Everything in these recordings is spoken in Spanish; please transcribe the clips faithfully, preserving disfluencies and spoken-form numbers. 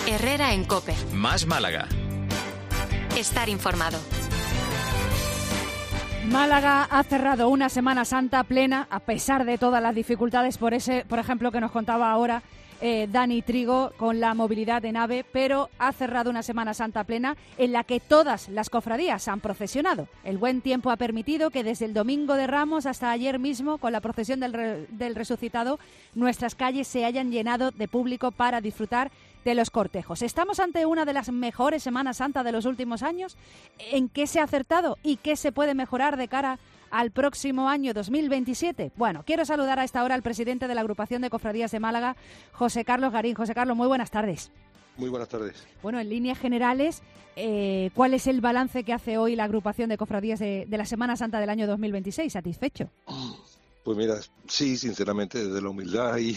Herrera en COPE. Más Málaga. Estar informado. Málaga ha cerrado una Semana Santa plena, a pesar de todas las dificultades, por ese, por ejemplo, que nos contaba ahora eh, Dani Trigo con la movilidad en AVE, pero ha cerrado una Semana Santa plena en la que todas las cofradías han procesionado. El buen tiempo ha permitido que desde el Domingo de Ramos hasta ayer mismo, con la procesión del, re, del Resucitado, nuestras calles se hayan llenado de público para disfrutar de los cortejos. ¿Estamos ante una de las mejores Semanas Santa de los últimos años? ¿En qué se ha acertado y qué se puede mejorar de cara al próximo año dos mil veintisiete? Bueno, quiero saludar a esta hora al presidente de la Agrupación de Cofradías de Málaga, José Carlos Garín. José Carlos, muy buenas tardes. Muy buenas tardes. Bueno, en líneas generales, eh, ¿cuál es el balance que hace hoy la Agrupación de Cofradías de, de la Semana Santa del año dos mil veintiséis? ¿Satisfecho? Pues mira, sí, sinceramente, desde la humildad, y,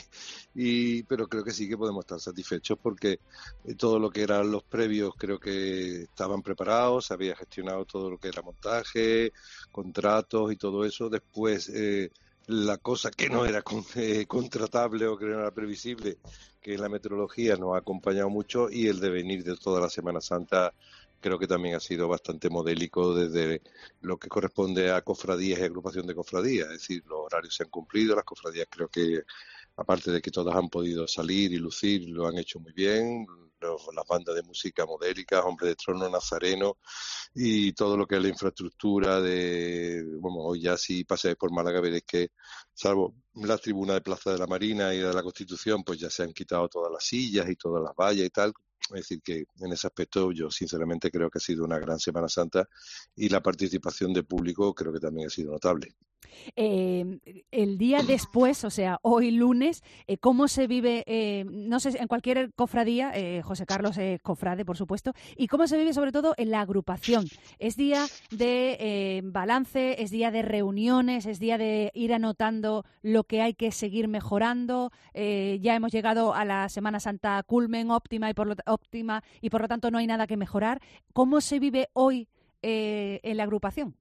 y pero creo que sí que podemos estar satisfechos porque todo lo que eran los previos creo que estaban preparados, se había gestionado todo lo que era montaje, contratos y todo eso. Después, eh, la cosa que no era con, eh, contratable o que no era previsible, que la meteorología nos ha acompañado mucho, y el devenir de toda la Semana Santa creo que también ha sido bastante modélico desde lo que corresponde a cofradías y agrupación de cofradías. Es decir, los horarios se han cumplido, las cofradías creo que, aparte de que todas han podido salir y lucir, lo han hecho muy bien. Los, las bandas de música modélicas, Hombre de Trono, Nazareno, y todo lo que es la infraestructura de... Bueno, hoy ya si pasáis por Málaga veréis que, salvo la tribuna de Plaza de la Marina y de la Constitución, pues ya se han quitado todas las sillas y todas las vallas y tal. Es decir, que en ese aspecto yo sinceramente creo que ha sido una gran Semana Santa, y la participación de público creo que también ha sido notable. Eh, el día después, o sea, hoy lunes, eh, ¿cómo se vive, eh, no sé, en cualquier cofradía, eh, José Carlos es cofrade, por supuesto, y cómo se vive sobre todo en la agrupación? ¿Es día de eh, balance, es día de reuniones, es día de ir anotando lo que hay que seguir mejorando? Eh, ya hemos llegado a la Semana Santa culmen, óptima y por lo, óptima, y por lo tanto no hay nada que mejorar. ¿Cómo se vive hoy eh, en la agrupación?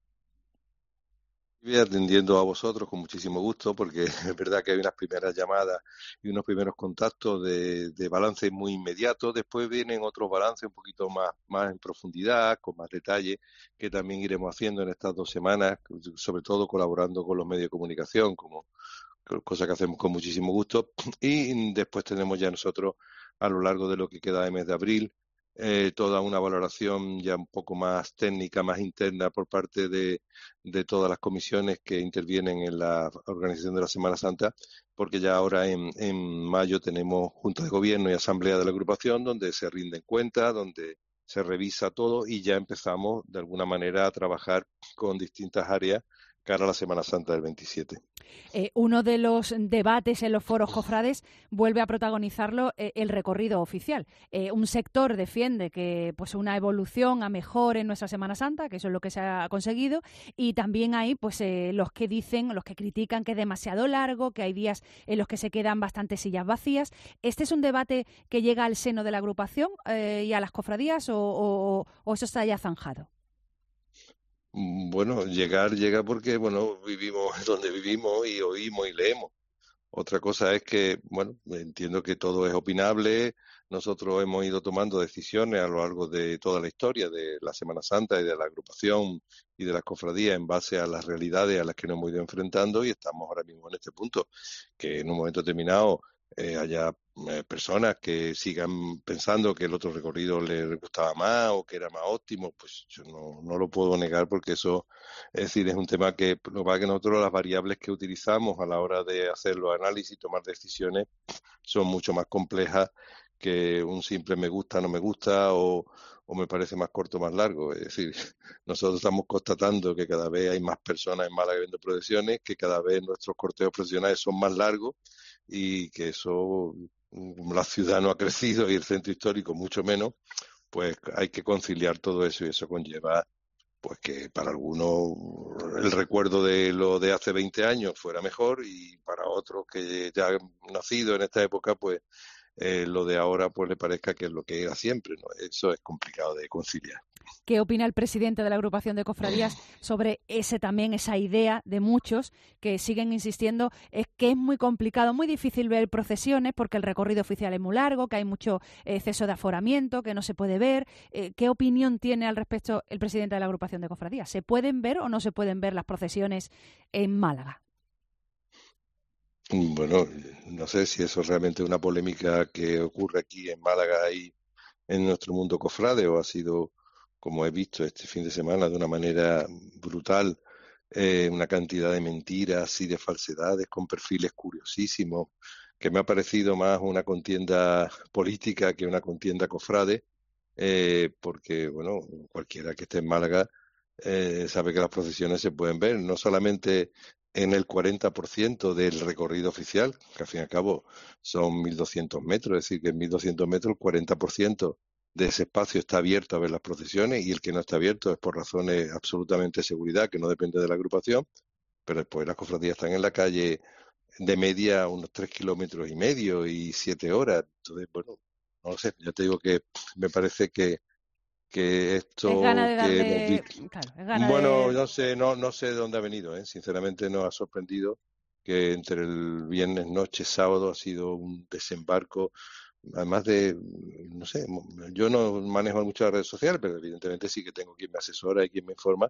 Voy atendiendo a vosotros con muchísimo gusto, porque es verdad que hay unas primeras llamadas y unos primeros contactos de, de balance muy inmediato. Después vienen otros balances un poquito más, más en profundidad, con más detalle, que también iremos haciendo en estas dos semanas, sobre todo colaborando con los medios de comunicación, como cosa que hacemos con muchísimo gusto. Y después tenemos ya nosotros, a lo largo de lo que queda de mes de abril, Eh, toda una valoración ya un poco más técnica, más interna por parte de, de todas las comisiones que intervienen en la organización de la Semana Santa, porque ya ahora en, en mayo tenemos Junta de Gobierno y Asamblea de la Agrupación, donde se rinden cuentas, donde se revisa todo, y ya empezamos de alguna manera a trabajar con distintas áreas cara a la Semana Santa del veintisiete. Eh, uno de los debates en los foros cofrades vuelve a protagonizarlo eh, el recorrido oficial. Eh, un sector defiende que pues una evolución a mejor en nuestra Semana Santa, que eso es lo que se ha conseguido, y también hay pues eh, los que dicen, los que critican que es demasiado largo, que hay días en los que se quedan bastantes sillas vacías. ¿Este es un debate que llega al seno de la agrupación eh, y a las cofradías, o, o, o eso está ya zanjado? Bueno, llegar llega porque, bueno, vivimos donde vivimos y oímos y leemos. Otra cosa es que, bueno, entiendo que todo es opinable. Nosotros hemos ido tomando decisiones a lo largo de toda la historia de la Semana Santa y de la agrupación y de las cofradías en base a las realidades a las que nos hemos ido enfrentando, y estamos ahora mismo en este punto, que en un momento determinado eh, haya eh, personas que sigan pensando que el otro recorrido les gustaba más o que era más óptimo. Pues yo no, no lo puedo negar, porque eso, es decir, es un tema que, lo que pasa es que nosotros las variables que utilizamos a la hora de hacer los análisis y tomar decisiones son mucho más complejas que un simple me gusta, no me gusta, o, o me parece más corto, más largo. Es decir, nosotros estamos constatando que cada vez hay más personas en Málaga viendo procesiones, que cada vez nuestros corteos procesionales son más largos, y que eso, la ciudad no ha crecido y el centro histórico mucho menos. Pues hay que conciliar todo eso, y eso conlleva pues que para algunos el recuerdo de lo de hace veinte años fuera mejor, y para otros que ya han nacido en esta época, pues eh, lo de ahora pues le parezca que es lo que era siempre, ¿no? Eso es complicado de conciliar. ¿Qué opina el presidente de la agrupación de cofradías sobre ese también, esa idea de muchos que siguen insistiendo es que es muy complicado, muy difícil ver procesiones porque el recorrido oficial es muy largo, que hay mucho exceso de aforamiento, que no se puede ver? Eh, ¿Qué opinión tiene al respecto el presidente de la agrupación de cofradías? ¿Se pueden ver o no se pueden ver las procesiones en Málaga? Bueno, no sé si eso es realmente una polémica que ocurre aquí en Málaga y en nuestro mundo cofrade, o ha sido, como he visto este fin de semana, de una manera brutal, eh, una cantidad de mentiras y de falsedades con perfiles curiosísimos, que me ha parecido más una contienda política que una contienda cofrade, eh, porque, bueno, cualquiera que esté en Málaga eh, sabe que las procesiones se pueden ver, no solamente en el cuarenta por ciento del recorrido oficial, que al fin y al cabo son mil doscientos metros, es decir, que en mil doscientos metros el cuarenta por ciento de ese espacio está abierto a ver las procesiones, y el que no está abierto es por razones absolutamente de seguridad, que no depende de la agrupación, pero después las cofradías están en la calle de media unos tres kilómetros y medio y siete horas. Entonces, bueno, no lo sé, ya te digo que me parece que que Es gana esto de que hemos darle... visto, Claro, es gana bueno, de... no sé, no, no sé de dónde ha venido, ¿eh? Sinceramente nos ha sorprendido que entre el viernes noche, sábado, ha sido un desembarco, además de, no sé, yo no manejo mucho las redes sociales, pero evidentemente sí que tengo quien me asesora y quien me informa,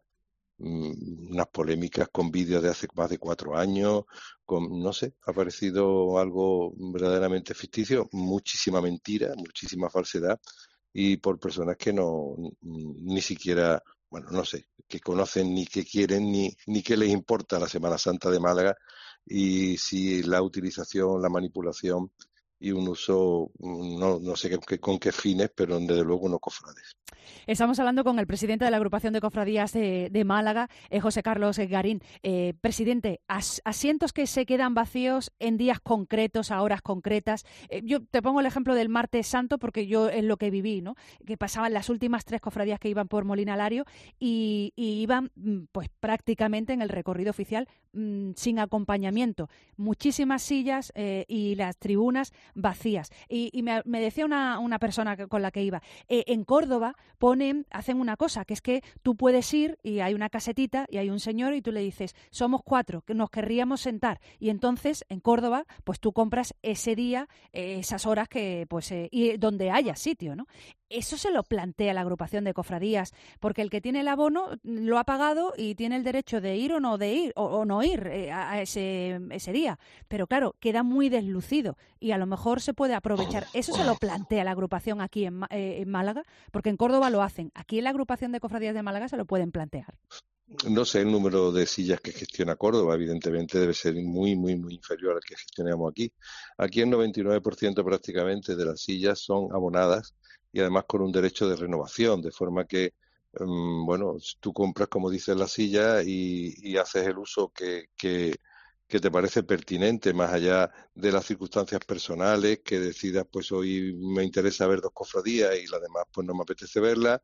mm, unas polémicas con vídeos de hace más de cuatro años, con, no sé, ha parecido algo verdaderamente ficticio, muchísima mentira, muchísima falsedad, y por personas que no, ni siquiera, bueno, no sé, que conocen ni que quieren ni, ni que les importa la Semana Santa de Málaga, y si la utilización, la manipulación y un uso, no, no sé qué, con qué fines, pero desde luego no cofrades. Estamos hablando con el presidente de la agrupación de cofradías de, de Málaga, eh, José Carlos Garín. Eh, presidente, as, asientos que se quedan vacíos en días concretos, a horas concretas. Eh, yo te pongo el ejemplo del Martes Santo porque yo es lo que viví, ¿no? Que pasaban las últimas tres cofradías que iban por Molina Lario y, y iban pues prácticamente en el recorrido oficial mmm, sin acompañamiento. Muchísimas sillas eh, y las tribunas vacías. Y, y me, me decía una, una persona con la que iba, eh, en Córdoba ponen, hacen una cosa, que es que tú puedes ir y hay una casetita y hay un señor y tú le dices, somos cuatro, que nos querríamos sentar. Y entonces, en Córdoba, pues tú compras ese día, eh, esas horas que, pues, eh, y donde haya sitio, ¿no? Eso se lo plantea la agrupación de cofradías, porque el que tiene el abono lo ha pagado y tiene el derecho de ir o no de ir, o, o no ir eh, a ese, ese día. Pero claro, queda muy deslucido y a lo mejor se puede aprovechar. Eso se lo plantea la agrupación aquí en, eh, en Málaga, porque en Córdoba lo hacen. Aquí en la agrupación de cofradías de Málaga se lo pueden plantear. No sé el número de sillas que gestiona Córdoba, evidentemente debe ser muy, muy, muy inferior al que gestionamos aquí. Aquí el noventa y nueve por ciento prácticamente de las sillas son abonadas y además con un derecho de renovación, de forma que, um, bueno, tú compras, como dices, la silla y, y haces el uso que, que, que te parece pertinente, más allá de las circunstancias personales, que decidas, pues hoy me interesa ver dos cofradías y las demás pues no me apetece verlas,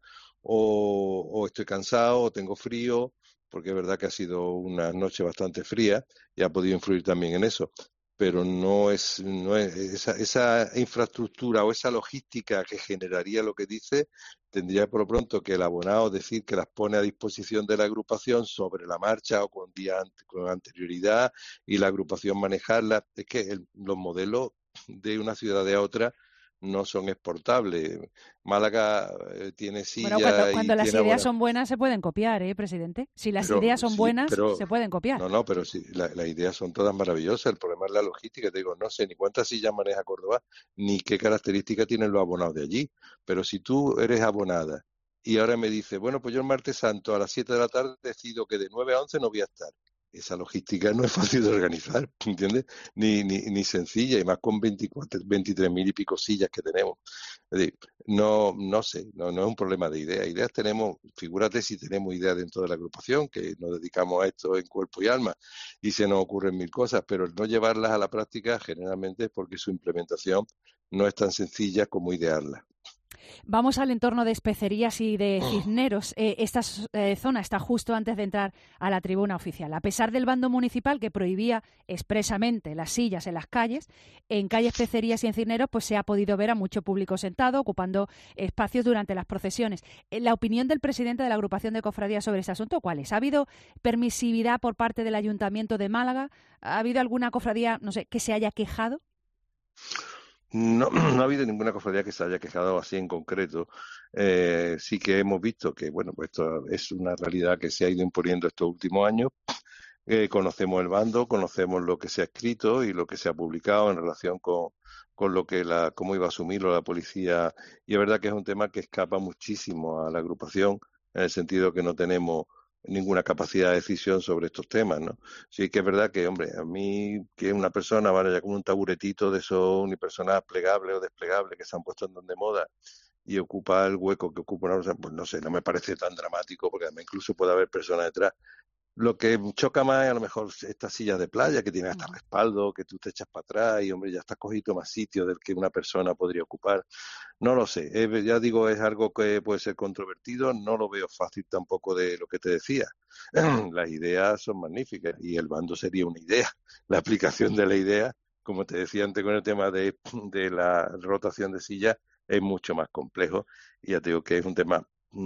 o, o estoy cansado, o tengo frío, porque es verdad que ha sido una noche bastante fría y ha podido influir también en eso. Pero no es, no es esa, esa infraestructura o esa logística que generaría lo que dice, tendría por lo pronto que el abonado decir que las pone a disposición de la agrupación sobre la marcha o con día con anterioridad, y la agrupación manejarla. Es que el, los modelos de una ciudad a otra no son exportables. Málaga eh, tiene sillas, bueno, cuando, y cuando las tiene ideas buenas... son buenas se pueden copiar, ¿eh, presidente? Si las Pero ideas son sí, buenas, pero se pueden copiar. no, no, pero sí, la- las ideas son todas maravillosas. El problema es la logística. Te digo, no sé ni cuántas sillas maneja Córdoba, ni qué características tienen los abonados de allí. Pero si tú eres abonada y ahora me dices, bueno, pues yo el martes santo a las siete de la tarde decido que de nueve a once no voy a estar. Esa logística no es fácil de organizar, ¿entiendes? Ni, ni, ni sencilla, y más con veinticuatro, veintitrés mil y pico sillas que tenemos. Es decir, no, no sé, no, no es un problema de ideas. Ideas tenemos, figúrate si tenemos ideas dentro de la agrupación, que nos dedicamos a esto en cuerpo y alma, y se nos ocurren mil cosas, pero el no llevarlas a la práctica generalmente es porque su implementación no es tan sencilla como idearlas. Vamos al entorno de Especerías y de Cisneros. Eh, esta eh, zona está justo antes de entrar a la tribuna oficial. A pesar del bando municipal que prohibía expresamente las sillas en las calles, en calle Especerías y en Cisneros pues se ha podido ver a mucho público sentado, ocupando espacios durante las procesiones. Eh, la opinión del presidente de la agrupación de cofradías sobre este asunto, ¿cuál es? ¿Ha habido permisividad por parte del Ayuntamiento de Málaga? ¿Ha habido alguna cofradía, no sé, que se haya quejado? No, no ha habido ninguna cofradía que se haya quejado así en concreto. Eh, sí que hemos visto que, bueno, pues esto es una realidad que se ha ido imponiendo estos últimos años. Eh, conocemos el bando, conocemos lo que se ha escrito y lo que se ha publicado en relación con, con lo que la, cómo iba a asumirlo la policía. Y es verdad que es un tema que escapa muchísimo a la agrupación, en el sentido que no tenemos ninguna capacidad de decisión sobre estos temas, ¿no? Sí que es verdad que, hombre, a mí que una persona vaya con un taburetito de esos unipersonal plegables o desplegables que se han puesto en donde moda y ocupa el hueco que ocupa una persona, pues no sé, no me parece tan dramático, porque además incluso puede haber personas detrás. Lo que choca más es a lo mejor estas sillas de playa que tienen hasta respaldo, que tú te echas para atrás y, hombre, ya está cogido más sitio del que una persona podría ocupar. No lo sé, eh, ya digo, es algo que puede ser controvertido, no lo veo fácil tampoco de lo que te decía. Las ideas son magníficas y el bando sería una idea. La aplicación de la idea, como te decía antes con el tema de, de la rotación de sillas, es mucho más complejo y ya te digo que es un tema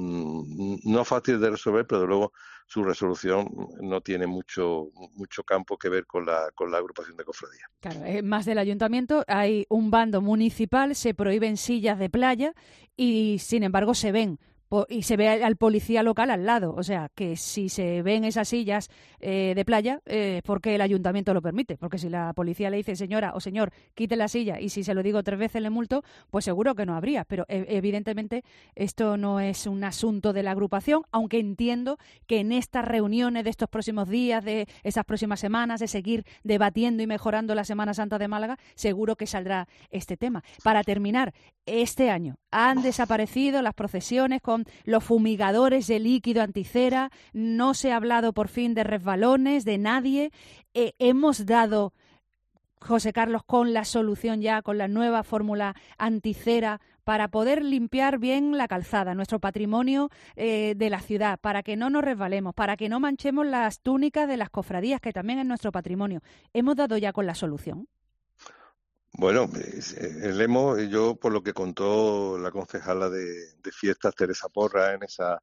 mmm, no fácil de resolver, pero de luego su resolución no tiene mucho mucho campo que ver con la con la agrupación de cofradías. Claro, es más del ayuntamiento, hay un bando municipal, se prohíben sillas de playa y, sin embargo, se ven y se ve al policía local al lado. O sea, que si se ven esas sillas eh, de playa, es eh, porque el ayuntamiento lo permite. Porque si la policía le dice, señora o señor, quite la silla, y si se lo digo tres veces le multo, pues seguro que no habría. Pero eh, evidentemente esto no es un asunto de la agrupación, aunque entiendo que en estas reuniones de estos próximos días, de esas próximas semanas, de seguir debatiendo y mejorando la Semana Santa de Málaga, seguro que saldrá este tema. Para terminar, este año han desaparecido las procesiones con los fumigadores de líquido anticera, no se ha hablado por fin de resbalones, de nadie. Eh, hemos dado, José Carlos, con la solución ya, con la nueva fórmula anticera, para poder limpiar bien la calzada, nuestro patrimonio eh, de la ciudad, para que no nos resbalemos, para que no manchemos las túnicas de las cofradías, que también es nuestro patrimonio. ¿Hemos dado ya con la solución? Bueno, el hemos, yo por lo que contó la concejala de, de fiestas, Teresa Porra, en esa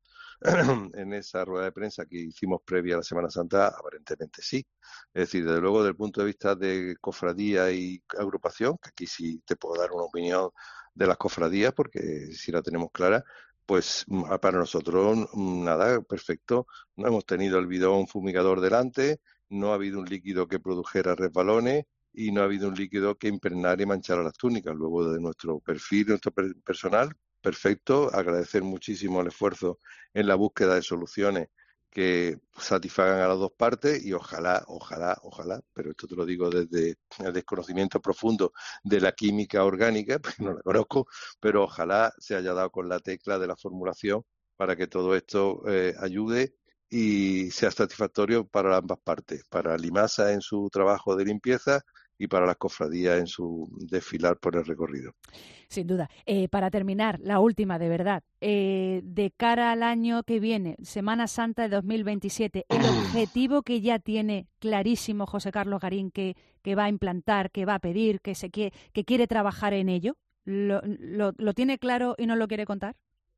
en esa rueda de prensa que hicimos previa a la Semana Santa, aparentemente sí. Es decir, desde luego, desde el punto de vista de cofradía y agrupación, que aquí sí te puedo dar una opinión de las cofradías, porque sí la tenemos clara, pues para nosotros nada, perfecto. No hemos tenido el bidón fumigador delante, no ha habido un líquido que produjera resbalones, y no ha habido un líquido que impregnara y manchara las túnicas. Luego, de nuestro perfil, nuestro per personal, perfecto, agradecer muchísimo el esfuerzo en la búsqueda de soluciones que satisfagan a las dos partes y ojalá, ojalá, ojalá, pero esto te lo digo desde el desconocimiento profundo de la química orgánica, porque no la conozco, pero ojalá se haya dado con la tecla de la formulación para que todo esto eh, ayude y sea satisfactorio para ambas partes, para Limasa en su trabajo de limpieza y para las cofradías en su desfilar por el recorrido. Sin duda. Eh, para terminar, la última de verdad, eh, de cara al año que viene, Semana Santa de dos mil veintisiete, el objetivo que ya tiene clarísimo José Carlos Garín, que, que va a implantar, que va a pedir, que, se quiere, que quiere trabajar en ello, ¿lo, lo, lo tiene claro y no lo quiere contar?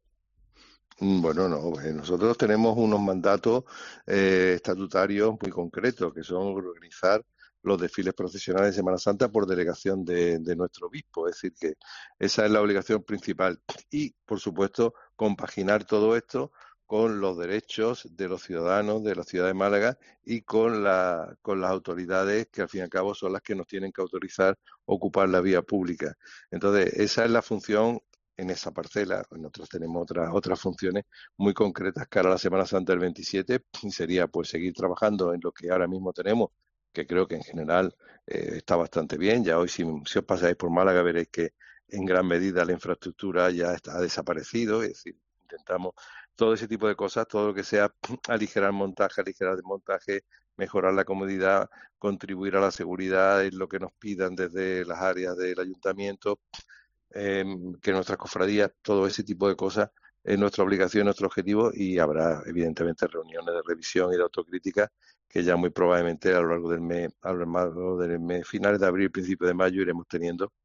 Bueno, no, pues nosotros tenemos unos mandatos eh, estatutarios muy concretos, que son organizar los desfiles procesionales de Semana Santa por delegación de, de nuestro obispo. Es decir, que esa es la obligación principal. Y, por supuesto, compaginar todo esto con los derechos de los ciudadanos de la ciudad de Málaga y con, la, con las autoridades que, al fin y al cabo, son las que nos tienen que autorizar a ocupar la vía pública. Entonces, esa es la función en esa parcela. Nosotros tenemos otras otras funciones muy concretas cara a la Semana Santa del veintisiete, y sería pues seguir trabajando en lo que ahora mismo tenemos, que creo que en general eh, está bastante bien. Ya hoy, si, si os pasáis por Málaga, veréis que en gran medida la infraestructura ya está, ha desaparecido. Es decir, intentamos todo ese tipo de cosas, todo lo que sea aligerar montaje, aligerar desmontaje, mejorar la comodidad, contribuir a la seguridad, en lo que nos pidan desde las áreas del ayuntamiento. eh, que nuestras cofradías, todo ese tipo de cosas, es nuestra obligación, nuestro objetivo, y habrá evidentemente reuniones de revisión y de autocrítica que ya muy probablemente a lo largo del mes, a lo largo del mes, finales de abril, principios de mayo, iremos teniendo,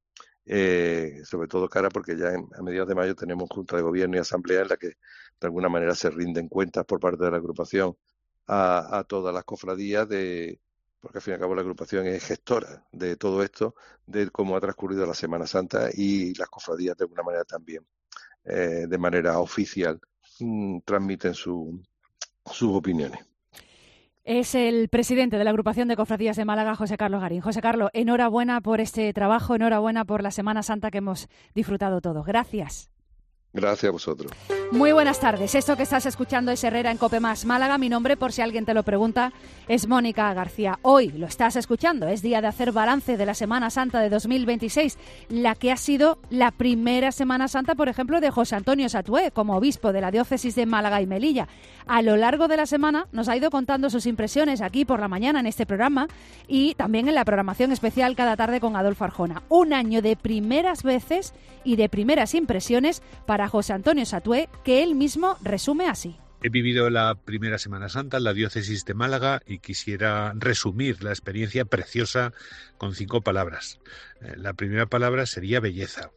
eh, sobre todo cara porque ya en, a mediados de mayo tenemos Junta de Gobierno y Asamblea en la que de alguna manera se rinden cuentas por parte de la agrupación a, a todas las cofradías, de porque al fin y al cabo la agrupación es gestora de todo esto, de cómo ha transcurrido la Semana Santa, y las cofradías de alguna manera también, eh, de manera oficial, mmm, transmiten su, sus opiniones. Es el presidente de la Agrupación de Cofradías de Málaga, José Carlos Garín. José Carlos, enhorabuena por este trabajo, enhorabuena por la Semana Santa que hemos disfrutado todos. Gracias. Gracias a vosotros. Muy buenas tardes. Esto que estás escuchando es Herrera en COPE Más Málaga. Mi nombre, por si alguien te lo pregunta, es Mónica García. Hoy lo estás escuchando. Es día de hacer balance de la Semana Santa de dos mil veintiséis, la que ha sido la primera Semana Santa, por ejemplo, de José Antonio Satué, como obispo de la diócesis de Málaga y Melilla. A lo largo de la semana nos ha ido contando sus impresiones aquí por la mañana en este programa y también en la programación especial cada tarde con Adolfo Arjona. Un año de primeras veces y de primeras impresiones para José Antonio Satué, que él mismo resume así. He vivido la primera Semana Santa en la diócesis de Málaga y quisiera resumir la experiencia preciosa con cinco palabras. La primera palabra sería belleza.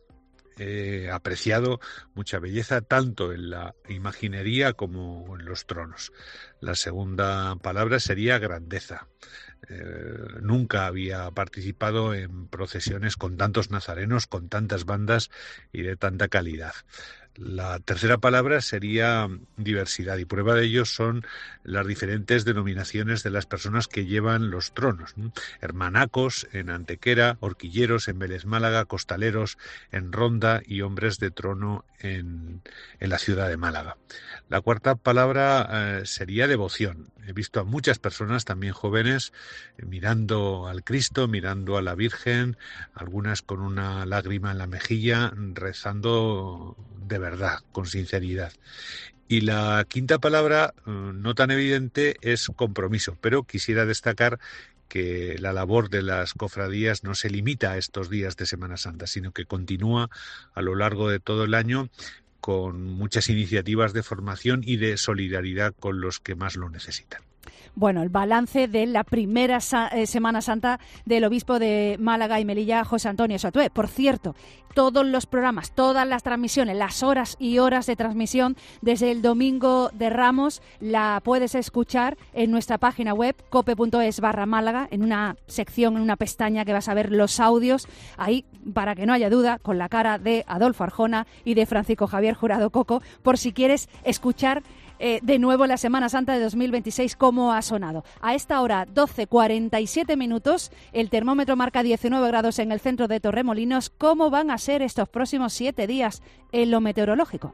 He apreciado mucha belleza tanto en la imaginería como en los tronos. La segunda palabra sería grandeza. Eh, nunca había participado en procesiones con tantos nazarenos, con tantas bandas y de tanta calidad. La tercera palabra sería diversidad, y prueba de ello son las diferentes denominaciones de las personas que llevan los tronos, ¿no? Hermanacos en Antequera, horquilleros en Vélez Málaga, costaleros en Ronda y hombres de trono en, en la ciudad de Málaga. La cuarta palabra eh, sería devoción. He visto a muchas personas, también jóvenes, eh, mirando al Cristo, mirando a la Virgen, algunas con una lágrima en la mejilla, rezando de verdad, con sinceridad. Y la quinta palabra, no tan evidente, es compromiso, pero quisiera destacar que la labor de las cofradías no se limita a estos días de Semana Santa, sino que continúa a lo largo de todo el año con muchas iniciativas de formación y de solidaridad con los que más lo necesitan. Bueno, el balance de la primera sa- eh, Semana Santa del obispo de Málaga y Melilla, José Antonio Satué. Por cierto, todos los programas, todas las transmisiones, las horas y horas de transmisión desde el domingo de Ramos la puedes escuchar en nuestra página web cope.es barra Málaga, en una sección, en una pestaña que vas a ver los audios, ahí, para que no haya duda, con la cara de Adolfo Arjona y de Francisco Javier Jurado Coco, por si quieres escuchar Eh, de nuevo la Semana Santa de dos mil veintiséis, cómo ha sonado. A esta hora, doce cuarenta y siete minutos, el termómetro marca diecinueve grados en el centro de Torremolinos. ¿Cómo van a ser estos próximos siete días en lo meteorológico?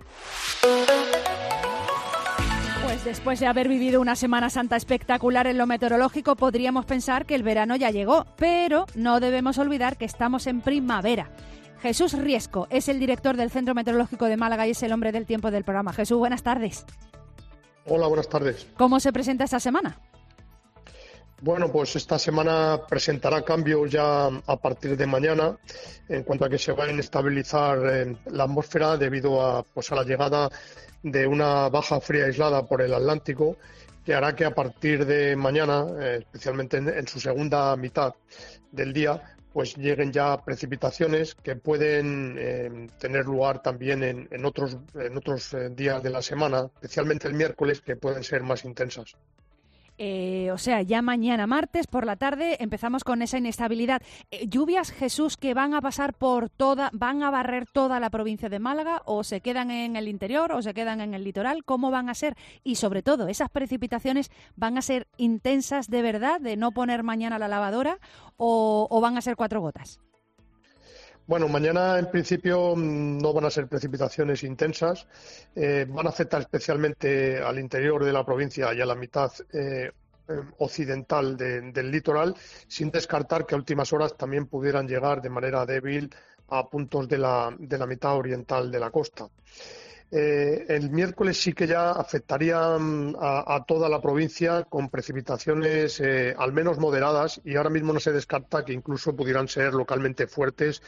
Pues después de haber vivido una Semana Santa espectacular en lo meteorológico, podríamos pensar que el verano ya llegó, pero no debemos olvidar que estamos en primavera. Jesús Riesco es el director del Centro Meteorológico de Málaga y es el hombre del tiempo del programa. Jesús, buenas tardes. Hola, buenas tardes. ¿Cómo se presenta esta semana? Bueno, pues esta semana presentará cambios ya a partir de mañana, en cuanto a que se va a inestabilizar eh, la atmósfera debido a, pues, a la llegada de una baja fría aislada por el Atlántico, que hará que a partir de mañana, eh, especialmente en, en su segunda mitad del día, pues lleguen ya precipitaciones que pueden eh, tener lugar también en, en otros, en otros eh, días de la semana, especialmente el miércoles, que pueden ser más intensas. Eh, o sea, ya mañana martes por la tarde empezamos con esa inestabilidad. Eh, ¿Lluvias, Jesús, que van a pasar por toda, van a barrer toda la provincia de Málaga, o se quedan en el interior o se quedan en el litoral? ¿Cómo van a ser? Y sobre todo, ¿esas precipitaciones van a ser intensas de verdad, de no poner mañana la lavadora, o, o van a ser cuatro gotas? Bueno, mañana en principio no van a ser precipitaciones intensas, eh, van a afectar especialmente al interior de la provincia y a la mitad eh, occidental de, del litoral, sin descartar que a últimas horas también pudieran llegar de manera débil a puntos de la, de la mitad oriental de la costa. Eh, el miércoles sí que ya afectaría a, a toda la provincia con precipitaciones eh, al menos moderadas, y ahora mismo no se descarta que incluso pudieran ser localmente fuertes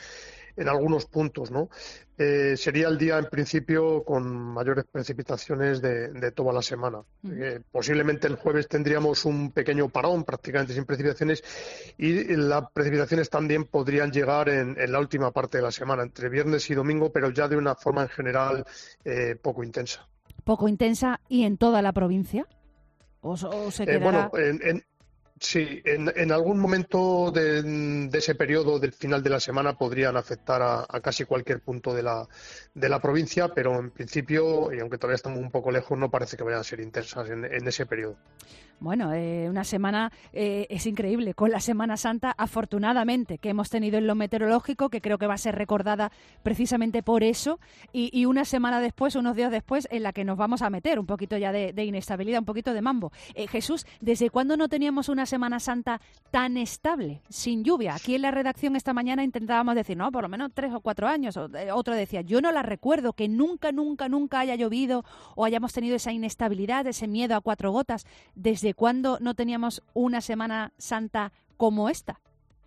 en algunos puntos, ¿no? Eh, sería el día, en principio, con mayores precipitaciones de, de toda la semana. Mm. Eh, posiblemente el jueves tendríamos un pequeño parón, prácticamente sin precipitaciones, y las precipitaciones también podrían llegar en, en la última parte de la semana, entre viernes y domingo, pero ya de una forma en general eh, poco intensa. ¿Poco intensa y en toda la provincia? ¿O, o se quedará...? Eh, bueno, en... en Sí, en, en algún momento de, de ese periodo del final de la semana podrían afectar a, a casi cualquier punto de la, de la provincia, pero en principio, y aunque todavía estamos un poco lejos, no parece que vayan a ser intensas en, en ese periodo. Bueno, eh, una semana eh, es increíble. Con la Semana Santa, afortunadamente, que hemos tenido en lo meteorológico, que creo que va a ser recordada precisamente por eso, y, y una semana después, unos días después, en la que nos vamos a meter un poquito ya de, de inestabilidad, un poquito de mambo. Eh, Jesús, ¿desde cuándo no teníamos una Semana Santa tan estable, sin lluvia? Aquí en la redacción esta mañana intentábamos decir, no, por lo menos tres o cuatro años. O, eh, otro decía, yo no la recuerdo, que nunca, nunca, nunca haya llovido o hayamos tenido esa inestabilidad, ese miedo a cuatro gotas. ¿Desde cuándo no teníamos una Semana Santa como esta?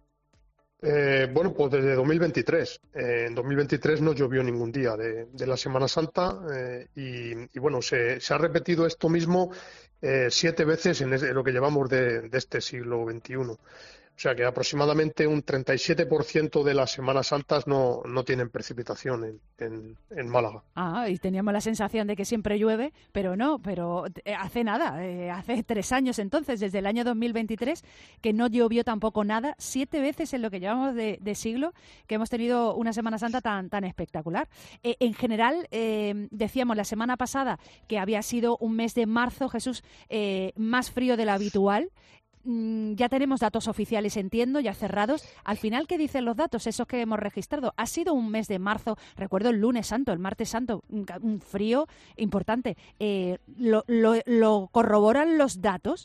Eh, bueno, pues desde dos mil veintitrés. Eh, en dos mil veintitrés no llovió ningún día de, de la Semana Santa eh, y, y bueno, se, se ha repetido esto mismo eh, siete veces en, es, en lo que llevamos de, de este siglo veintiuno. O sea que aproximadamente un treinta y siete por ciento de las Semanas Santas no, no tienen precipitación en, en, en Málaga. Ah, y teníamos la sensación de que siempre llueve, pero no, pero hace nada, eh, hace tres años entonces, desde el año dos mil veintitrés, que no llovió tampoco nada, siete veces en lo que llevamos de, de siglo, que hemos tenido una Semana Santa tan, tan espectacular. Eh, en general, eh, decíamos la semana pasada que había sido un mes de marzo, Jesús, eh, más frío de lo habitual. Ya tenemos datos oficiales, entiendo, ya cerrados. Al final, ¿qué dicen los datos? Esos que hemos registrado. Ha sido un mes de marzo, recuerdo el lunes santo, el martes santo, un frío importante. Eh, ¿lo, lo, ¿Lo corroboran los datos?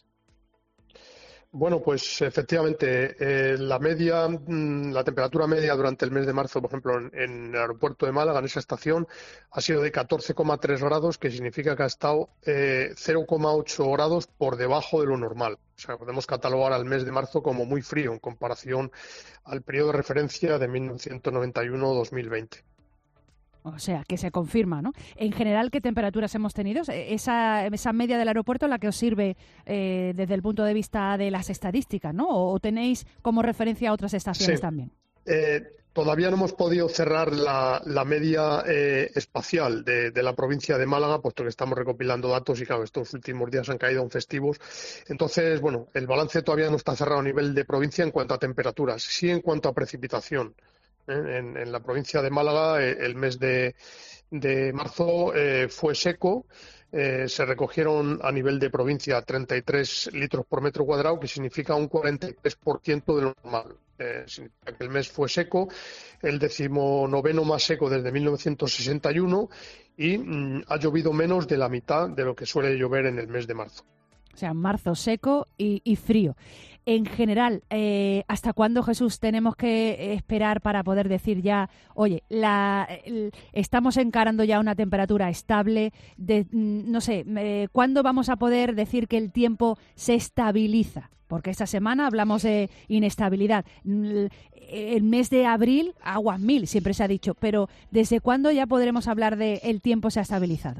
Bueno, pues efectivamente, eh, la media, la temperatura media durante el mes de marzo, por ejemplo, en, en el aeropuerto de Málaga, en esa estación, ha sido de catorce coma tres grados, que significa que ha estado eh, cero coma ocho grados por debajo de lo normal. O sea, podemos catalogar al mes de marzo como muy frío en comparación al periodo de referencia de mil novecientos noventa y uno a dos mil veinte. O sea, que se confirma, ¿no? En general, ¿qué temperaturas hemos tenido? Esa, esa media del aeropuerto, la que os sirve eh, desde el punto de vista de las estadísticas, ¿no? ¿O tenéis como referencia a otras estaciones sí. también? Eh, todavía no hemos podido cerrar la, la media eh, espacial de, de la provincia de Málaga, puesto que estamos recopilando datos y, claro, estos últimos días han caído en festivos. Entonces, bueno, el balance todavía no está cerrado a nivel de provincia en cuanto a temperaturas, sí en cuanto a precipitación. En, en la provincia de Málaga el mes de, de marzo eh, fue seco, eh, se recogieron a nivel de provincia treinta y tres litros por metro cuadrado, que significa un cuarenta y tres por ciento de lo normal. Eh, significa que el mes fue seco, el decimonoveno más seco desde mil novecientos sesenta y uno y mm, ha llovido menos de la mitad de lo que suele llover en el mes de marzo. O sea, marzo seco y, y frío. En general, eh, ¿hasta cuándo, Jesús, tenemos que esperar para poder decir ya, oye, la, el, estamos encarando ya una temperatura estable? De, no sé, eh, ¿cuándo vamos a poder decir que el tiempo se estabiliza? Porque esta semana hablamos de inestabilidad. El mes de abril, aguas mil, siempre se ha dicho. Pero ¿desde cuándo ya podremos hablar de el tiempo se ha estabilizado?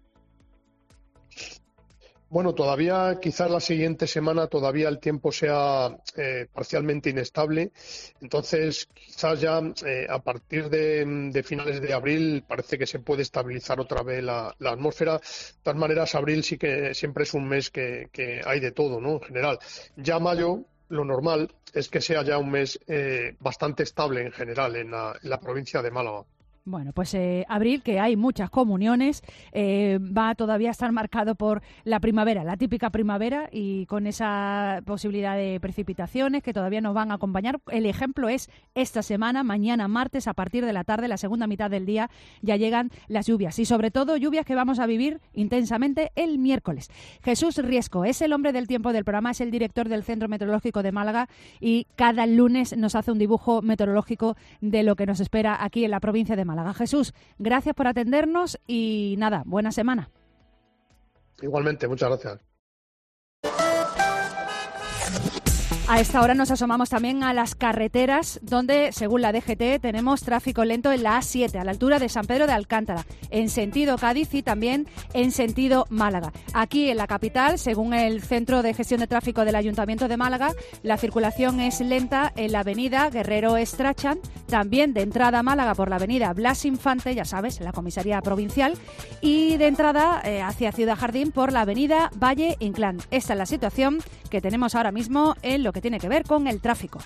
Bueno, todavía, quizás la siguiente semana, todavía el tiempo sea eh, parcialmente inestable. Entonces, quizás ya eh, a partir de, de finales de abril parece que se puede estabilizar otra vez la, la atmósfera. De todas maneras, abril sí que siempre es un mes que, que hay de todo, ¿no? En general. Ya mayo, lo normal es que sea ya un mes eh, bastante estable en general en la, en la provincia de Málaga. Bueno, pues eh, abril, que hay muchas comuniones, eh, va todavía a estar marcado por la primavera, la típica primavera, y con esa posibilidad de precipitaciones que todavía nos van a acompañar. El ejemplo es esta semana, mañana martes, a partir de la tarde, la segunda mitad del día, ya llegan las lluvias, y sobre todo lluvias que vamos a vivir intensamente el miércoles. Jesús Riesco es el hombre del tiempo del programa, es el director del Centro Meteorológico de Málaga, y cada lunes nos hace un dibujo meteorológico de lo que nos espera aquí en la provincia de Málaga. Jesús, gracias por atendernos y nada, buena semana. Igualmente, muchas gracias. A esta hora nos asomamos también a las carreteras donde, según la D G T, tenemos tráfico lento en la A siete, a la altura de San Pedro de Alcántara, en sentido Cádiz y también en sentido Málaga. Aquí en la capital, según el Centro de Gestión de Tráfico del Ayuntamiento de Málaga, la circulación es lenta en la avenida Guerrero Strachan, también de entrada a Málaga por la avenida Blas Infante, ya sabes, la comisaría provincial, y de entrada eh, hacia Ciudad Jardín por la avenida Valle Inclán. Esta es la situación que tenemos ahora mismo en lo que tiene que ver con el tráfico.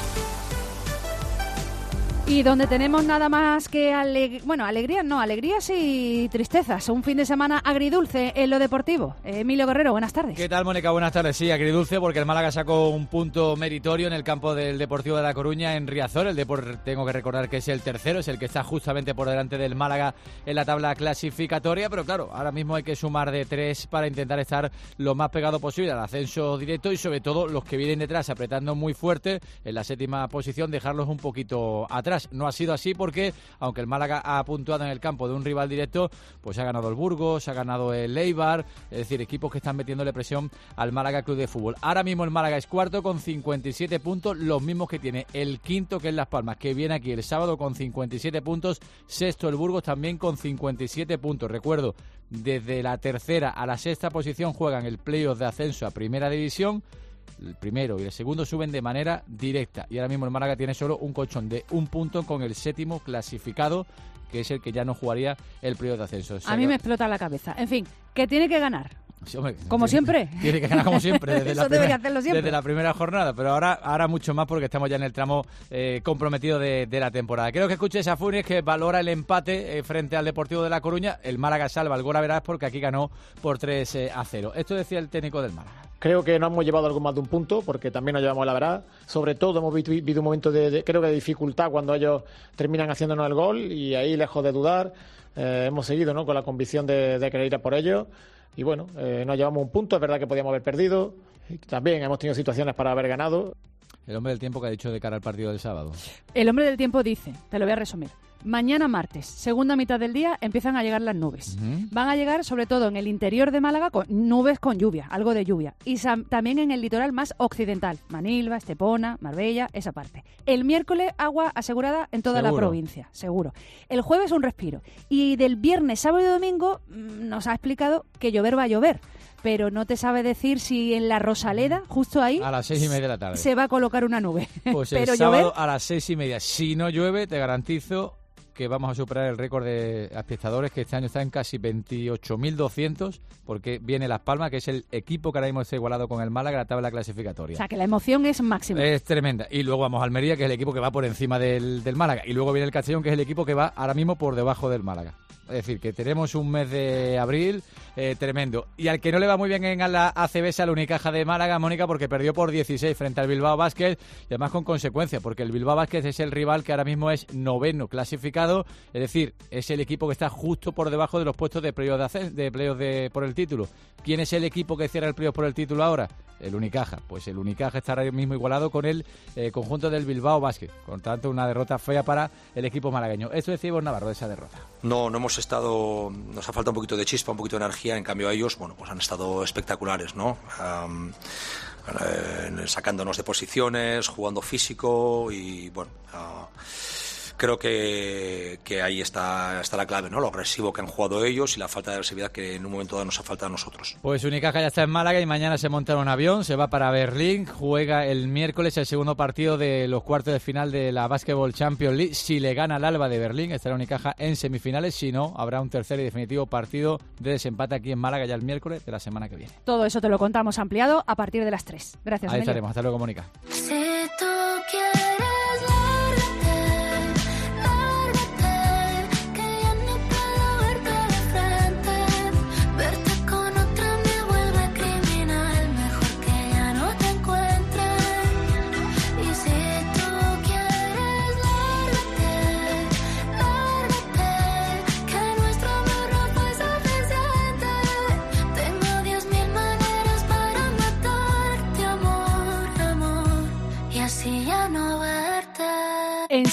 Y donde tenemos nada más que aleg- bueno, alegrías, no, alegrías y tristezas. Un fin de semana agridulce en lo deportivo. Emilio Guerrero, buenas tardes. ¿Qué tal, Mónica? Buenas tardes. Sí, agridulce porque el Málaga sacó un punto meritorio en el campo del Deportivo de La Coruña en Riazor. El Depor, tengo que recordar que es el tercero, es el que está justamente por delante del Málaga en la tabla clasificatoria. Pero claro, ahora mismo hay que sumar de tres para intentar estar lo más pegado posible al ascenso directo y sobre todo los que vienen detrás apretando muy fuerte en la séptima posición, dejarlos un poquito atrás. No ha sido así porque, aunque el Málaga ha puntuado en el campo de un rival directo, pues ha ganado el Burgos, ha ganado el Eibar, es decir, equipos que están metiéndole presión al Málaga Club de Fútbol. Ahora mismo el Málaga es cuarto con cincuenta y siete puntos, los mismos que tiene el quinto, que es Las Palmas, que viene aquí el sábado con cincuenta y siete puntos, sexto el Burgos también con cincuenta y siete puntos. Recuerdo, desde la tercera a la sexta posición juegan el playoff de ascenso a Primera División. El primero y el segundo suben de manera directa y ahora mismo el Málaga tiene solo un colchón de un punto con el séptimo clasificado, que es el que ya no jugaría el periodo de ascenso. O sea, a mí me explota la cabeza. En fin, que tiene que ganar. Sí, hombre, como tiene, siempre. Tiene que ganar como siempre. Desde Eso la debería primera, hacerlo siempre. Desde la primera jornada, pero ahora, ahora mucho más porque estamos ya en el tramo eh, comprometido de, de la temporada. Creo que escuches a Funes, que valora el empate eh, frente al Deportivo de La Coruña. El Málaga salva el gol a verás porque aquí ganó por tres a cero. Esto decía el técnico del Málaga. Creo que no hemos llevado algo más de un punto, porque también nos llevamos la verdad. Sobre todo hemos vivido un momento de, de, creo que de dificultad cuando ellos terminan haciéndonos el gol, y ahí, lejos de dudar, eh, hemos seguido, ¿no?, con la convicción de, de querer ir a por ellos. Y bueno, eh, nos llevamos un punto, es verdad que podíamos haber perdido. Y también hemos tenido situaciones para haber ganado. El hombre del tiempo que ha dicho de cara al partido del sábado. El hombre del tiempo dice, te lo voy a resumir. Mañana martes, segunda mitad del día, empiezan a llegar las nubes. Uh-huh. Van a llegar sobre todo en el interior de Málaga con nubes con lluvia, algo de lluvia. Y sam- también en el litoral más occidental, Manilva, Estepona, Marbella, esa parte. El miércoles agua asegurada en toda ¿Seguro? La provincia, seguro. El jueves un respiro. Y del viernes, sábado y domingo nos ha explicado que llover va a llover. Pero no te sabe decir si en la Rosaleda, justo ahí, a las seis y media de la tarde, se va a colocar una nube. Pues el Pero sábado llover... a las seis y media. Si no llueve, te garantizo que vamos a superar el récord de espectadores, que este año está en casi veintiocho mil doscientos, porque viene Las Palmas, que es el equipo que ahora mismo está igualado con el Málaga en la tabla clasificatoria. O sea, que la emoción es máxima. Es tremenda. Y luego vamos a Almería, que es el equipo que va por encima del, del Málaga. Y luego viene el Castellón, que es el equipo que va ahora mismo por debajo del Málaga. Es decir, que tenemos un mes de abril eh, tremendo. Y al que no le va muy bien en la A C B es a la Unicaja de Málaga, Mónica, porque perdió por dieciséis frente al Bilbao Basket, y además con consecuencia, porque el Bilbao Basket es el rival que ahora mismo es noveno clasificado, es decir, es el equipo que está justo por debajo de los puestos de playoff de, de, play de por el título. ¿Quién es el equipo que cierra el playoff por el título ahora? El Unicaja. Pues el Unicaja está ahora mismo igualado con el eh, conjunto del Bilbao Basket. Por tanto, una derrota fea para el equipo malagueño. Esto decía Ivonne Navarro de esa derrota. No, no hemos estado, nos ha faltado un poquito de chispa, un poquito de energía. En cambio a ellos, bueno, pues han estado espectaculares, ¿no? Um, eh, sacándonos de posiciones, jugando físico y bueno. Uh, Creo que, que ahí está, está la clave, ¿no? Lo agresivo que han jugado ellos y la falta de agresividad que en un momento dado nos ha faltado a nosotros. Pues Unicaja ya está en Málaga y mañana se monta en un avión, se va para Berlín, juega el miércoles el segundo partido de los cuartos de final de la Basketball Champions League. Si le gana al Alba de Berlín, estará Unicaja en semifinales. Si no, habrá un tercer y definitivo partido de desempate aquí en Málaga ya el miércoles de la semana que viene. Todo eso te lo contamos ampliado a partir de las tres. Gracias, Ahí Emilio. estaremos. Hasta luego, Mónica. Si tú quieres... Sí.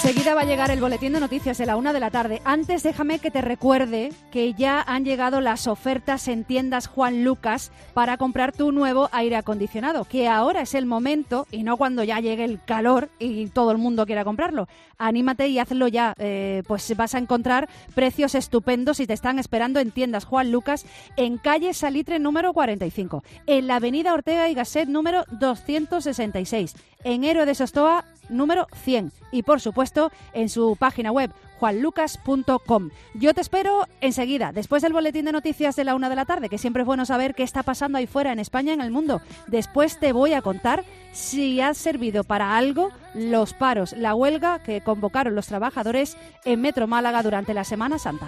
Enseguida va a llegar el boletín de noticias de la una de la tarde. Antes déjame que te recuerde que ya han llegado las ofertas en tiendas Juan Lucas para comprar tu nuevo aire acondicionado, que ahora es el momento y no cuando ya llegue el calor y todo el mundo quiera comprarlo. Anímate y hazlo ya, eh, pues vas a encontrar precios estupendos y te están esperando en tiendas Juan Lucas en calle Salitre número cuarenta y cinco, en la avenida Ortega y Gasset número doscientos sesenta y seis, en Héroe de Sostoa número cien y por supuesto en su página web juan lucas punto com. Yo te espero enseguida, después del boletín de noticias de la una de la tarde, que siempre es bueno saber qué está pasando ahí fuera en España y en el mundo. Después te voy a contar si ha servido para algo los paros, la huelga que convocaron los trabajadores en Metro Málaga durante la Semana Santa.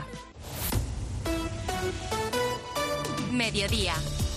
Mediodía.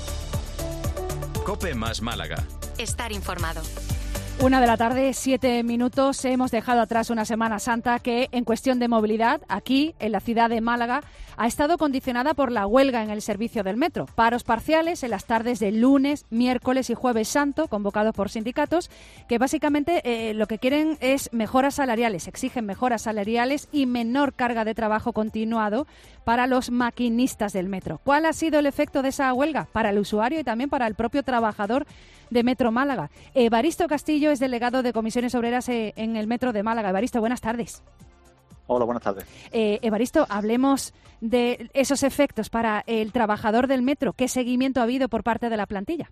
COPE más Málaga. Estar informado. Una de la tarde, siete minutos. Hemos dejado atrás una Semana Santa que, en cuestión de movilidad, aquí, en la ciudad de Málaga, ha estado condicionada por la huelga en el servicio del metro. Paros parciales en las tardes de lunes, miércoles y jueves santo, convocados por sindicatos, que básicamente eh, lo que quieren es mejoras salariales, exigen mejoras salariales y menor carga de trabajo continuado para los maquinistas del metro. ¿Cuál ha sido el efecto de esa huelga para el usuario y también para el propio trabajador de Metro Málaga? Evaristo Castillo es delegado de Comisiones Obreras en el Metro de Málaga. Evaristo, buenas tardes. Hola, buenas tardes. Eh, Evaristo, hablemos de esos efectos para el trabajador del metro. ¿Qué seguimiento ha habido por parte de la plantilla?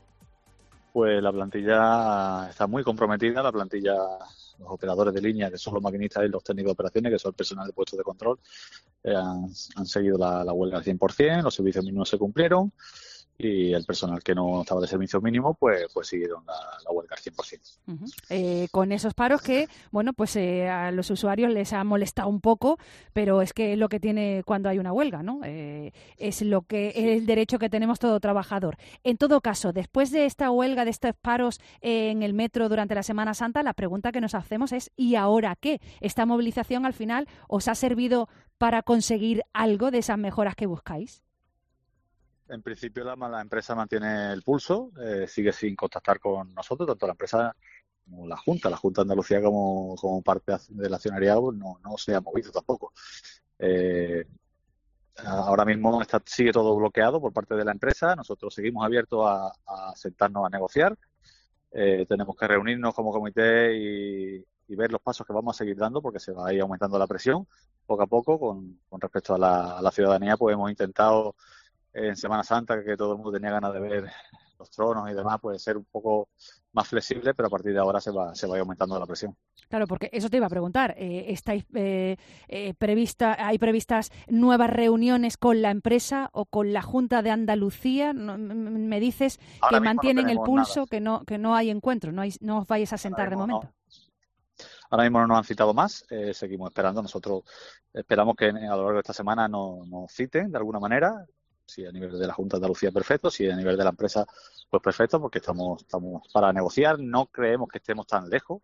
Pues la plantilla está muy comprometida, la plantilla, los operadores de línea, que son los maquinistas y los técnicos de operaciones, que son el personal de puestos de control, eh, han, han seguido la, la huelga al cien por ciento, los servicios mínimos se cumplieron, y el personal que no estaba de servicio mínimo pues pues siguieron la, la huelga al cien por ciento. Uh-huh. Eh, con esos paros que, bueno, pues eh, a los usuarios les ha molestado un poco, pero es que es lo que tiene cuando hay una huelga, ¿no? Eh, es lo que es el derecho que tenemos todo trabajador. En todo caso, después de esta huelga, de estos paros eh, en el metro durante la Semana Santa, la pregunta que nos hacemos es ¿y ahora qué? ¿Esta movilización al final os ha servido para conseguir algo de esas mejoras que buscáis? En principio la, la empresa mantiene el pulso, eh, sigue sin contactar con nosotros, tanto la empresa como la Junta. La Junta de Andalucía como, como parte del accionariado no, no se ha movido tampoco. Eh, ahora mismo está, sigue todo bloqueado por parte de la empresa. Nosotros seguimos abiertos a, a sentarnos a negociar. Eh, tenemos que reunirnos como comité y, y ver los pasos que vamos a seguir dando porque se va a ir aumentando la presión poco a poco. Con, con respecto a la, a la ciudadanía, pues hemos intentado en Semana Santa, que todo el mundo tenía ganas de ver los tronos y demás, puede ser un poco más flexible, pero a partir de ahora se va se va aumentando la presión. Claro, porque eso te iba a preguntar. Eh, ¿Estáis eh, eh, prevista, hay previstas nuevas reuniones con la empresa o con la Junta de Andalucía? No, me dices ahora que mantienen no el pulso, nada. que no que no hay encuentro, no, hay, no os vais a sentar de momento. No. Ahora mismo no nos han citado más, eh, seguimos esperando. Nosotros esperamos que a lo largo de esta semana nos, nos citen de alguna manera. Si a nivel de la Junta de Andalucía, perfecto. Si a nivel de la empresa, pues perfecto, porque estamos estamos para negociar. No creemos que estemos tan lejos.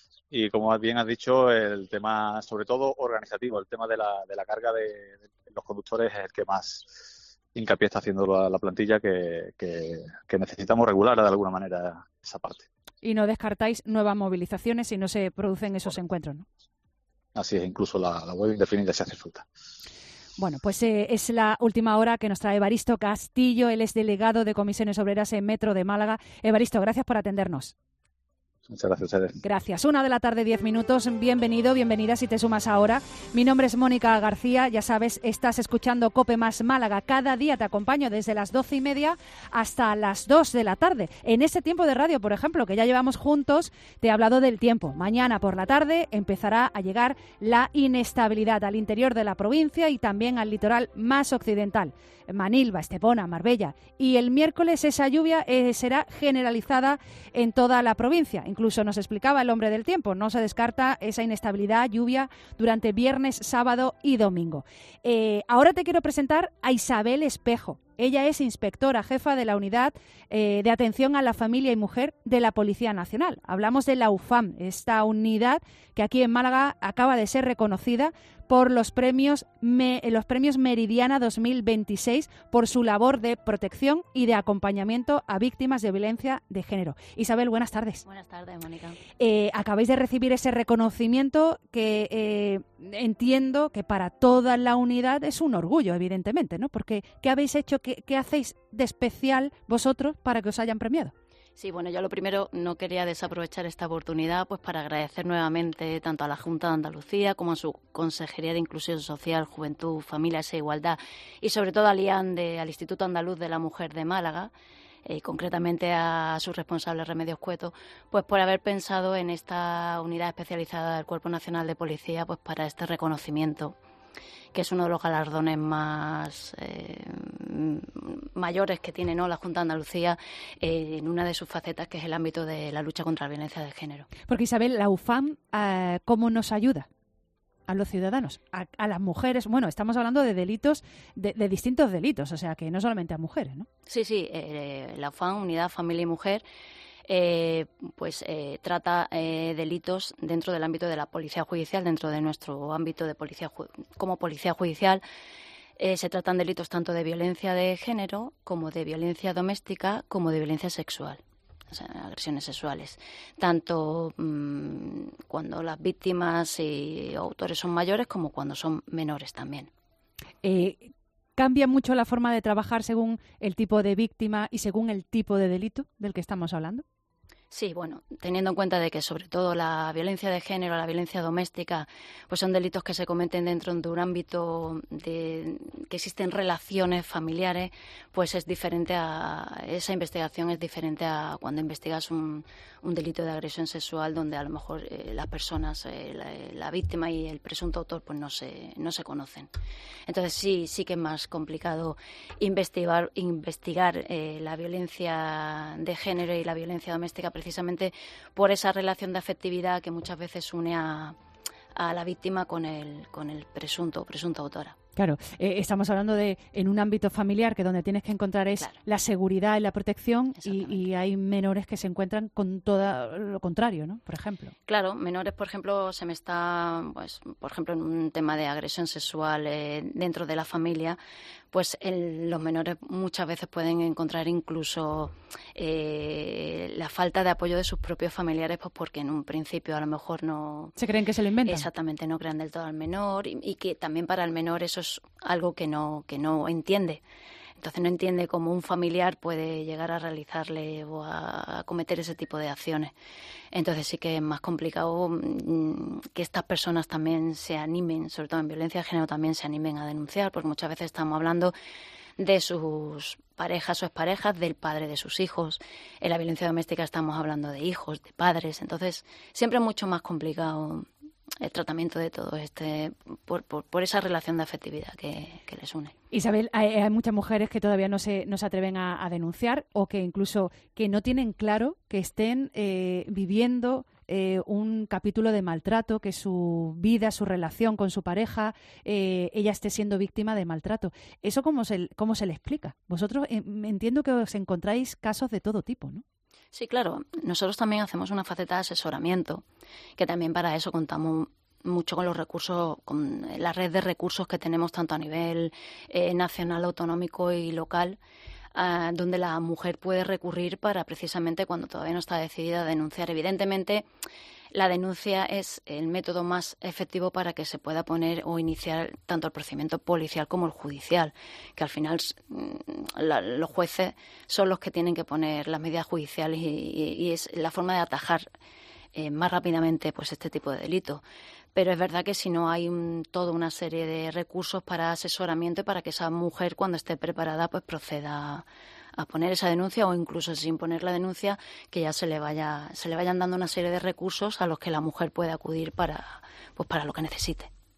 Y como bien has dicho, el tema, sobre todo organizativo, el tema de la, de la carga de, de los conductores es el que más hincapié está haciendo la, la plantilla, que, que, que necesitamos regular de alguna manera esa parte. Y no descartáis nuevas movilizaciones si no se producen esos bueno. encuentros, ¿no? Así es, incluso la, la huelga indefinida se hace falta. Bueno, pues eh, es la última hora que nos trae Evaristo Castillo. Él es delegado de Comisiones Obreras en Metro de Málaga. Evaristo, gracias por atendernos. Muchas gracias a ustedes. Gracias. Una de la tarde, diez minutos. Bienvenido, bienvenida si te sumas ahora. Mi nombre es Mónica García. Ya sabes, estás escuchando COPE más Málaga. Cada día te acompaño desde las doce y media hasta las dos de la tarde. En este tiempo de radio, por ejemplo, que ya llevamos juntos, te he hablado del tiempo. Mañana por la tarde empezará a llegar la inestabilidad al interior de la provincia y también al litoral más occidental. Manilva, Estepona, Marbella. Y el miércoles esa lluvia eh, será generalizada en toda la provincia. Incluso nos explicaba el hombre del tiempo, no se descarta esa inestabilidad, lluvia durante viernes, sábado y domingo. Eh, ahora te quiero presentar a Isabel Espejo. Ella es inspectora jefa de la Unidad eh, de Atención a la Familia y Mujer de la Policía Nacional. Hablamos de la U F A M, esta unidad que aquí en Málaga acaba de ser reconocida por los premios, me, los premios Meridiana dos mil veintiséis por su labor de protección y de acompañamiento a víctimas de violencia de género. Isabel, buenas tardes. Buenas tardes, Mónica. Eh, acabáis de recibir ese reconocimiento que eh, entiendo que para toda la unidad es un orgullo, evidentemente, ¿no? Porque ¿qué habéis hecho, qué, qué hacéis de especial vosotros para que os hayan premiado? Sí, bueno, yo lo primero no quería desaprovechar esta oportunidad pues para agradecer nuevamente tanto a la Junta de Andalucía como a su Consejería de Inclusión Social, Juventud, Familias e Igualdad y sobre todo al I A N, de, al Instituto Andaluz de la Mujer de Málaga, y eh, concretamente a su responsable Remedios Cueto, pues por haber pensado en esta unidad especializada del Cuerpo Nacional de Policía pues para este reconocimiento, que es uno de los galardones más eh, mayores que tiene, ¿no?, la Junta de Andalucía eh, en una de sus facetas, que es el ámbito de la lucha contra la violencia de género. Porque, Isabel, la U F A M, eh, ¿cómo nos ayuda a los ciudadanos, a, a las mujeres? Bueno, estamos hablando de delitos, de, de distintos delitos, o sea, que no solamente a mujeres, ¿no? Sí, sí, eh, la U F A M, Unidad Familia y Mujer, Eh, pues eh, trata eh, delitos dentro del ámbito de la policía judicial, dentro de nuestro ámbito de policía como policía judicial. Eh, se tratan delitos tanto de violencia de género como de violencia doméstica como de violencia sexual, o sea, agresiones sexuales, tanto mmm, cuando las víctimas y autores son mayores como cuando son menores también. Eh, ¿Cambia mucho la forma de trabajar según el tipo de víctima y según el tipo de delito del que estamos hablando? Sí, bueno, teniendo en cuenta de que sobre todo la violencia de género, la violencia doméstica, pues son delitos que se cometen dentro de un ámbito de que existen relaciones familiares, pues es diferente a esa investigación es diferente a cuando investigas un, un delito de agresión sexual donde a lo mejor eh, las personas, eh, la, la víctima y el presunto autor, pues no se no se conocen. Entonces sí sí que es más complicado investigar investigar eh, la violencia de género y la violencia doméstica, precisamente por esa relación de afectividad que muchas veces une a, a la víctima con el, con el presunto o presunta autora. Claro, eh, estamos hablando de en un ámbito familiar que donde tienes que encontrar es claro. la seguridad y la protección y, y hay menores que se encuentran con todo lo contrario, ¿no? Por ejemplo. Claro, menores, por ejemplo, se me está, pues, por ejemplo, en un tema de agresión sexual eh, dentro de la familia, pues el, los menores muchas veces pueden encontrar incluso eh, la falta de apoyo de sus propios familiares, pues porque en un principio a lo mejor no... ¿Se creen que se lo inventan? Exactamente, no crean del todo al menor y, y que también para el menor eso es algo que no que no entiende. Entonces no entiende cómo un familiar puede llegar a realizarle o a, a cometer ese tipo de acciones. Entonces sí que es más complicado mmm, que estas personas también se animen, sobre todo en violencia de género, también se animen a denunciar, porque muchas veces estamos hablando de sus parejas o exparejas, del padre de sus hijos. En la violencia doméstica estamos hablando de hijos, de padres. Entonces siempre es mucho más complicado el tratamiento de todo este por, por, por esa relación de afectividad que, que les une. Isabel, hay, hay muchas mujeres que todavía no se, no se atreven a, a denunciar o que incluso que no tienen claro que estén eh, viviendo eh, un capítulo de maltrato, que su vida, su relación con su pareja, eh, ella esté siendo víctima de maltrato. ¿Eso cómo se, cómo se le explica? Vosotros eh, entiendo que os encontráis casos de todo tipo, ¿no? Sí, claro. Nosotros también hacemos una faceta de asesoramiento, que también para eso contamos mucho con los recursos, con la red de recursos que tenemos tanto a nivel eh, nacional, autonómico y local, eh, donde la mujer puede recurrir para precisamente cuando todavía no está decidida a denunciar. Evidentemente, la denuncia es el método más efectivo para que se pueda poner o iniciar tanto el procedimiento policial como el judicial, que al final la, los jueces son los que tienen que poner las medidas judiciales y, y, y es la forma de atajar eh, más rápidamente pues este tipo de delitos. Pero es verdad que si no hay un, toda una serie de recursos para asesoramiento y para que esa mujer cuando esté preparada pues proceda a poner esa denuncia o incluso sin poner la denuncia que ya se le vaya se le vayan dando una serie de recursos a los que la mujer puede acudir para pues para lo que necesite.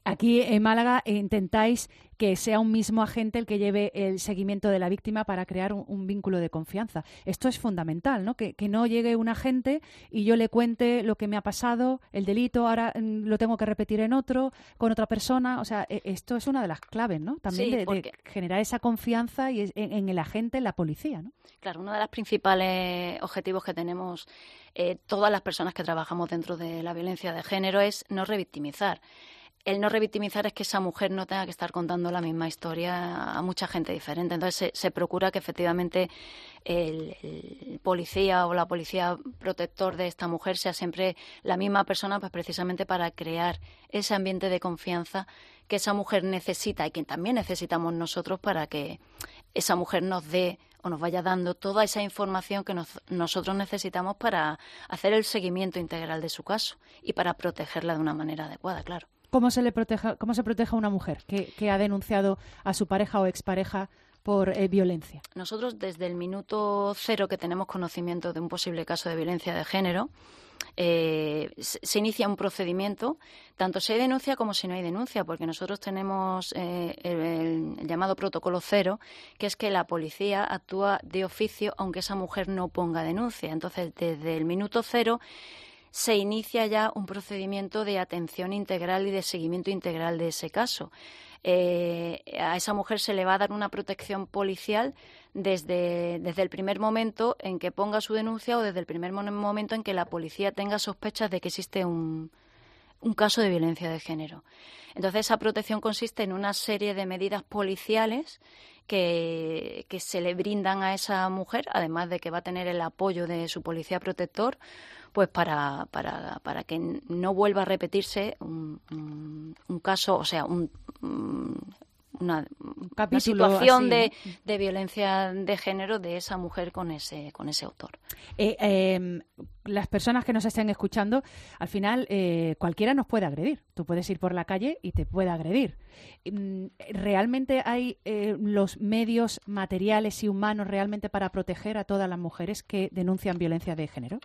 Aquí en Málaga intentáis que sea un mismo agente el que lleve el seguimiento de la víctima para crear un, un vínculo de confianza. Esto es fundamental, ¿no? Que, que no llegue un agente y yo le cuente lo que me ha pasado, el delito, ahora mm, lo tengo que repetir en otro, con otra persona. O sea, esto es una de las claves, ¿no? También Sí, de, porque... de generar esa confianza y en, en el agente, en la policía, ¿no? Claro, uno de los principales objetivos que tenemos eh, todas las personas que trabajamos dentro de la violencia de género es no revictimizar. El no revictimizar es que esa mujer no tenga que estar contando la misma historia a mucha gente diferente. Entonces se, se procura que efectivamente el, el policía o la policía protector de esta mujer sea siempre la misma persona, pues precisamente para crear ese ambiente de confianza que esa mujer necesita y que también necesitamos nosotros para que esa mujer nos dé o nos vaya dando toda esa información que nos, nosotros necesitamos para hacer el seguimiento integral de su caso y para protegerla de una manera adecuada, claro. ¿Cómo se le protege, cómo se protege a una mujer que, que ha denunciado a su pareja o expareja por eh, violencia? Nosotros, desde el minuto cero que tenemos conocimiento de un posible caso de violencia de género, eh, se, se inicia un procedimiento, tanto si hay denuncia como si no hay denuncia, porque nosotros tenemos eh, el, el llamado protocolo cero, que es que la policía actúa de oficio aunque esa mujer no ponga denuncia. Entonces, desde el minuto cero se inicia ya un procedimiento de atención integral y de seguimiento integral de ese caso. Eh, a esa mujer se le va a dar una protección policial desde, desde el primer momento en que ponga su denuncia o desde el primer momento en que la policía tenga sospechas de que existe un, un caso de violencia de género. Entonces, esa protección consiste en una serie de medidas policiales que, que se le brindan a esa mujer, además de que va a tener el apoyo de su policía protector, pues para, para, para que no vuelva a repetirse un, un, un caso, o sea, un, una, una situación así, de, ¿no? de violencia de género de esa mujer con ese, con ese autor. Eh, eh, las personas que nos estén escuchando, al final eh, cualquiera nos puede agredir. Tú puedes ir por la calle y te puede agredir. ¿Realmente hay eh, los medios materiales y humanos realmente para proteger a todas las mujeres que denuncian violencia de género?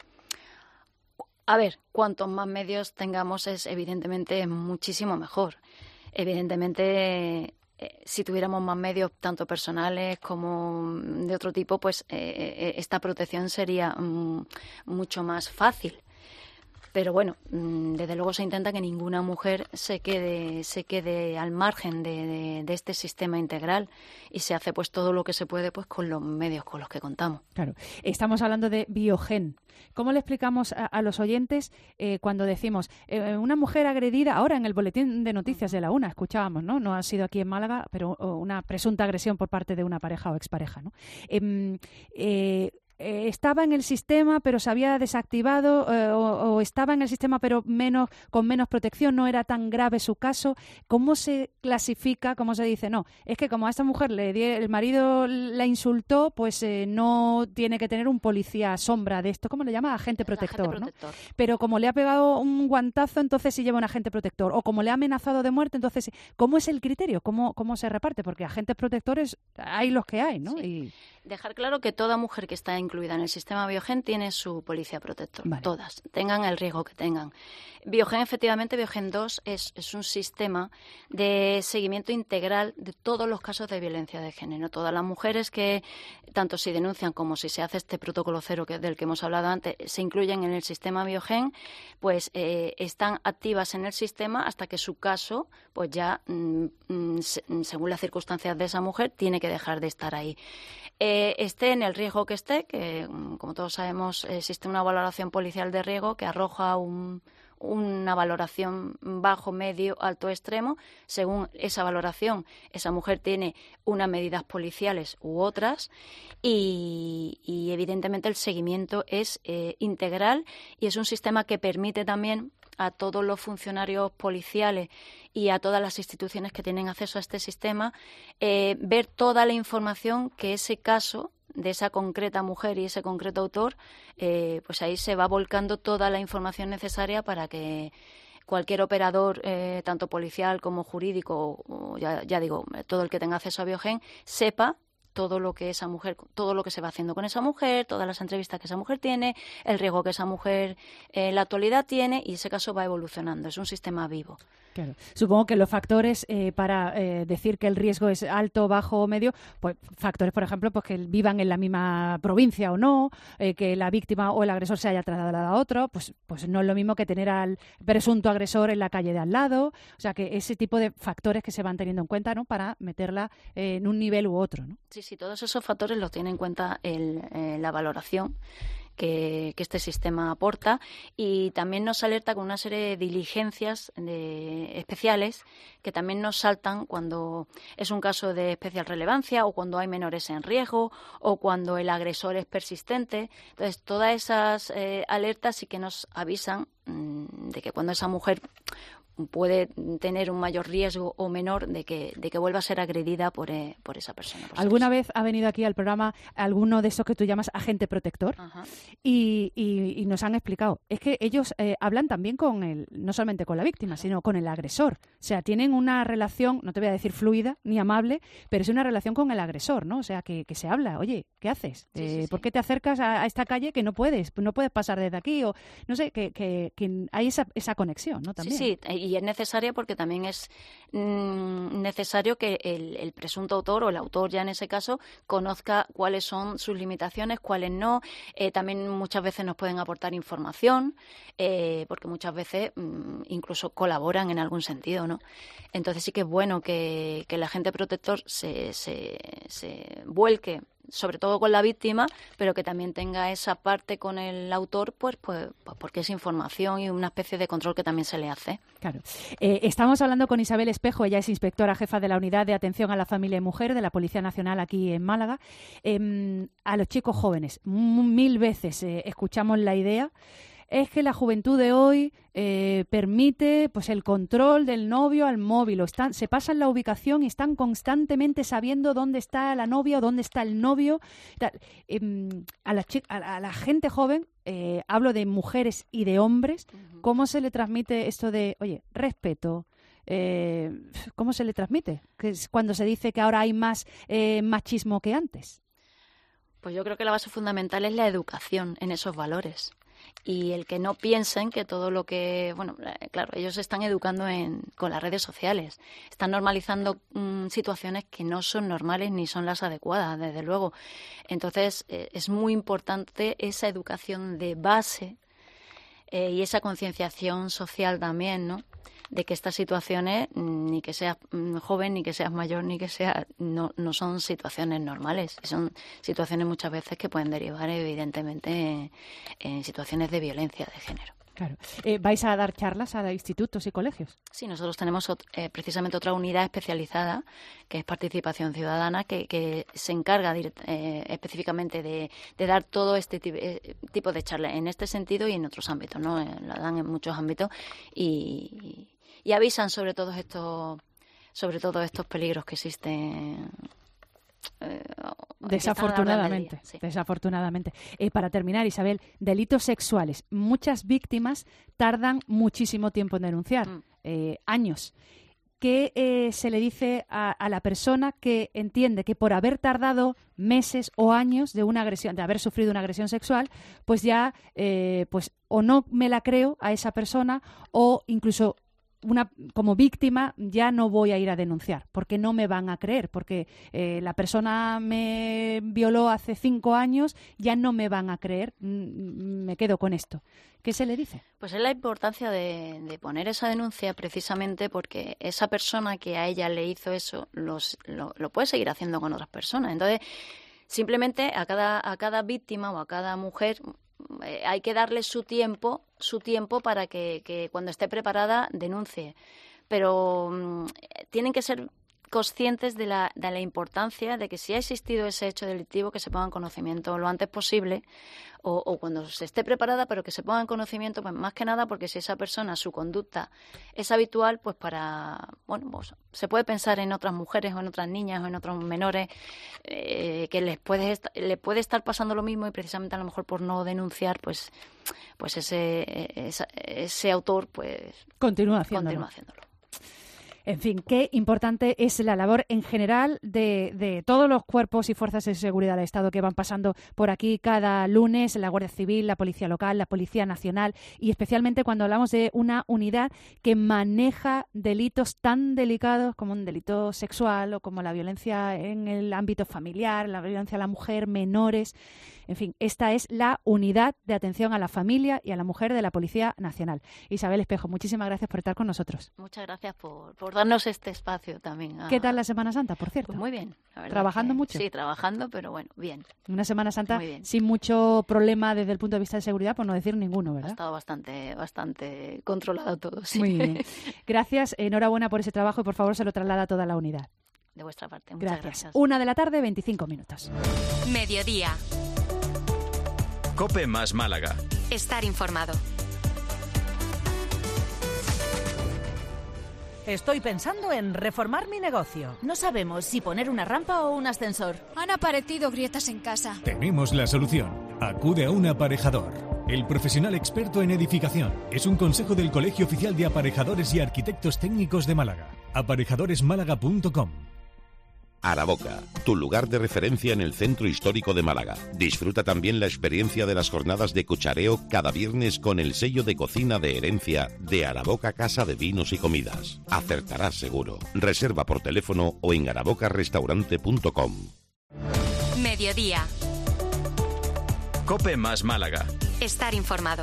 A ver, cuantos más medios tengamos es evidentemente muchísimo mejor. Evidentemente, eh, si tuviéramos más medios, tanto personales como de otro tipo, pues eh, esta protección sería mm, mucho más fácil. Pero bueno, desde luego se intenta que ninguna mujer se quede se quede al margen de, de, de este sistema integral y se hace pues todo lo que se puede pues con los medios con los que contamos. Claro, estamos hablando de Biogen. ¿Cómo le explicamos a, a los oyentes eh, cuando decimos eh, una mujer agredida, ahora en el boletín de noticias de la UNA, escuchábamos, ¿no? No ha sido aquí en Málaga, pero una presunta agresión por parte de una pareja o expareja, ¿no? Eh, eh, Eh, estaba en el sistema pero se había desactivado eh, o, o estaba en el sistema pero menos con menos protección, no era tan grave su caso. ¿Cómo se clasifica, cómo se dice? No, es que como a esta mujer le di, el marido la insultó, pues eh, no tiene que tener un policía sombra de esto, ¿cómo le llama? Agente protector, agente protector. ¿no? Pero como le ha pegado un guantazo, entonces sí lleva un agente protector, o como le ha amenazado de muerte, entonces ¿cómo es el criterio? ¿Cómo, cómo se reparte? Porque agentes protectores hay los que hay, ¿no? Sí. Y... Dejar claro que toda mujer que está incluida en el sistema Biogen tiene su policía protector. Vale. Todas, tengan el riesgo que tengan. Biogen, efectivamente, Biogen dos es, es un sistema de seguimiento integral de todos los casos de violencia de género. Todas las mujeres que, tanto si denuncian como si se hace este protocolo cero que, del que hemos hablado antes, se incluyen en el sistema Biogen, pues eh, están activas en el sistema hasta que su caso, pues ya, mm, según las circunstancias de esa mujer, tiene que dejar de estar ahí. Eh, esté en el riesgo que esté, que como todos sabemos existe una valoración policial de riesgo que arroja un, una valoración bajo, medio, alto, extremo. Según esa valoración, esa mujer tiene unas medidas policiales u otras y, y evidentemente el seguimiento es eh, integral y es un sistema que permite también a todos los funcionarios policiales y a todas las instituciones que tienen acceso a este sistema eh, ver toda la información que ese caso de esa concreta mujer y ese concreto autor, eh, pues ahí se va volcando toda la información necesaria para que cualquier operador, eh, tanto policial como jurídico, o ya, ya digo, todo el que tenga acceso a Biogen, sepa todo lo que esa mujer, todo lo que se va haciendo con esa mujer, todas las entrevistas que esa mujer tiene, el riesgo que esa mujer eh, en la actualidad tiene, y ese caso va evolucionando. Es un sistema vivo. Claro. Supongo que los factores eh, para eh, decir que el riesgo es alto, bajo o medio, pues factores, por ejemplo, pues que vivan en la misma provincia o no, eh, que la víctima o el agresor se haya trasladado a otro, pues, pues no es lo mismo que tener al presunto agresor en la calle de al lado. O sea, que ese tipo de factores que se van teniendo en cuenta, ¿no?, para meterla eh, en un nivel u otro, ¿no? Sí, sí, todos esos factores los tiene en cuenta el, eh, la valoración Que, que este sistema aporta, y también nos alerta con una serie de diligencias de, especiales que también nos saltan cuando es un caso de especial relevancia o cuando hay menores en riesgo o cuando el agresor es persistente. Entonces, todas esas eh, alertas sí que nos avisan mmm, de que cuando esa mujer puede tener un mayor riesgo o menor de que, de que vuelva a ser agredida por, eh, por esa persona. Por ¿Alguna vez ha venido aquí al programa alguno de esos que tú llamas agente protector? Ajá. Y, y, y nos han explicado. Es que ellos eh, hablan también con el, no solamente con la víctima, sino con el agresor. O sea, tienen una relación, no te voy a decir fluida ni amable, pero es una relación con el agresor, ¿no? O sea, que, que se habla. Oye, ¿qué haces? Sí, eh, sí, sí. ¿Por qué te acercas a, a esta calle que no puedes? No puedes pasar desde aquí. O no sé, que, que, que hay esa, esa conexión, ¿no? También. Sí, sí, y es necesaria porque también es mmm, necesario que el, el presunto autor o el autor ya en ese caso conozca cuáles son sus limitaciones, cuáles no. Eh, también muchas veces nos pueden aportar información, eh, porque muchas veces mmm, incluso colaboran en algún sentido, ¿no? Entonces sí que es bueno que, que el agente protector se, se, se vuelque sobre todo con la víctima, pero que también tenga esa parte con el autor, pues, pues, pues porque es información y una especie de control que también se le hace. Claro. Eh, estamos hablando con Isabel Espejo, ella es inspectora jefa de la Unidad de Atención a la Familia y Mujer de la Policía Nacional aquí en Málaga. Eh, a los chicos jóvenes, mil veces eh, escuchamos la idea, es que la juventud de hoy eh, permite pues el control del novio al móvil, o están, se pasan la ubicación y están constantemente sabiendo dónde está la novia o dónde está el novio. Eh, a, la chica, a, a la gente joven, eh, hablo de mujeres y de hombres, uh-huh. ¿Cómo se le transmite esto de, oye, respeto? Eh, ¿Cómo se le transmite? Que es cuando se dice que ahora hay más eh, machismo que antes. Pues yo creo que la base fundamental es la educación en esos valores. Y el que no piensen que todo lo que... Bueno, claro, ellos se están educando en, con las redes sociales. Están normalizando mmm, situaciones que no son normales ni son las adecuadas, desde luego. Entonces, eh, es muy importante esa educación de base eh, y esa concienciación social también, ¿no? De que estas situaciones, ni que seas joven, ni que seas mayor, ni que seas... No, no son situaciones normales. Son situaciones muchas veces que pueden derivar, evidentemente, en, en situaciones de violencia de género. Claro. Eh, ¿Vais a dar charlas a institutos y colegios? Sí, nosotros tenemos eh, precisamente otra unidad especializada, que es Participación Ciudadana, que, que se encarga de, eh, específicamente de, de dar todo este tipo, eh, tipo de charlas en este sentido y en otros ámbitos, ¿no? Eh, la dan en muchos ámbitos y... y avisan sobre todos estos sobre todos estos peligros que existen eh, desafortunadamente sí. desafortunadamente eh, para terminar, Isabel, delitos sexuales, muchas víctimas tardan muchísimo tiempo en denunciar, mm. eh, años. ¿Qué eh, se le dice a, a la persona que entiende que por haber tardado meses o años de una agresión, de haber sufrido una agresión sexual, pues ya eh, pues o no me la creo a esa persona o incluso una como víctima ya no voy a ir a denunciar porque no me van a creer, porque eh, la persona me violó hace cinco años, ya no me van a creer, me quedo con esto? ¿Qué se le dice? Pues es la importancia de, de poner esa denuncia precisamente porque esa persona que a ella le hizo eso los, lo, lo puede seguir haciendo con otras personas. Entonces, simplemente a cada, a cada víctima o a cada mujer eh, hay que darle su tiempo, su tiempo para que, que cuando esté preparada denuncie. Pero mmm, tienen que ser conscientes de la, de la importancia de que si ha existido ese hecho delictivo, que se ponga en conocimiento lo antes posible o, o cuando se esté preparada, pero que se ponga en conocimiento, pues más que nada porque si esa persona, su conducta es habitual, pues para, bueno, pues se puede pensar en otras mujeres o en otras niñas o en otros menores eh, que les puede, est- le puede estar pasando lo mismo y precisamente a lo mejor por no denunciar, pues, pues ese, ese, ese autor pues continúa haciéndolo. Continúa haciéndolo. En fin, qué importante es la labor en general de, de todos los cuerpos y fuerzas de seguridad del Estado que van pasando por aquí cada lunes, la Guardia Civil, la Policía Local, la Policía Nacional, y especialmente cuando hablamos de una unidad que maneja delitos tan delicados como un delito sexual o como la violencia en el ámbito familiar, la violencia a la mujer, menores. En fin, esta es la unidad de atención a la familia y a la mujer de la Policía Nacional. Isabel Espejo, muchísimas gracias por estar con nosotros. Muchas gracias por, por darnos este espacio también. A... ¿Qué tal la Semana Santa, por cierto? Pues muy bien. La verdad ¿Trabajando que, mucho? Sí, trabajando, pero bueno, bien. Una Semana Santa sin mucho problema desde el punto de vista de seguridad, por no decir ninguno, ¿verdad? Ha estado bastante, bastante controlado todo, sí. Muy bien. Gracias, enhorabuena por ese trabajo y por favor se lo traslada a toda la unidad. De vuestra parte, muchas gracias. Gracias. Una de la tarde, veinticinco minutos. Mediodía. COPE más Málaga. Estar informado. Estoy pensando en reformar mi negocio. No sabemos si poner una rampa o un ascensor. Han aparecido grietas en casa. Tenemos la solución. Acude a un aparejador. El profesional experto en edificación. Es un consejo del Colegio Oficial de Aparejadores y Arquitectos Técnicos de Málaga. aparejadores málaga punto com. Araboca, tu lugar de referencia en el centro histórico de Málaga. Disfruta también la experiencia de las jornadas de cuchareo cada viernes con el sello de cocina de herencia de Araboca Casa de Vinos y Comidas. Acertarás seguro. Reserva por teléfono o en araboca restaurante punto com. Mediodía. COPE más Málaga. Estar informado.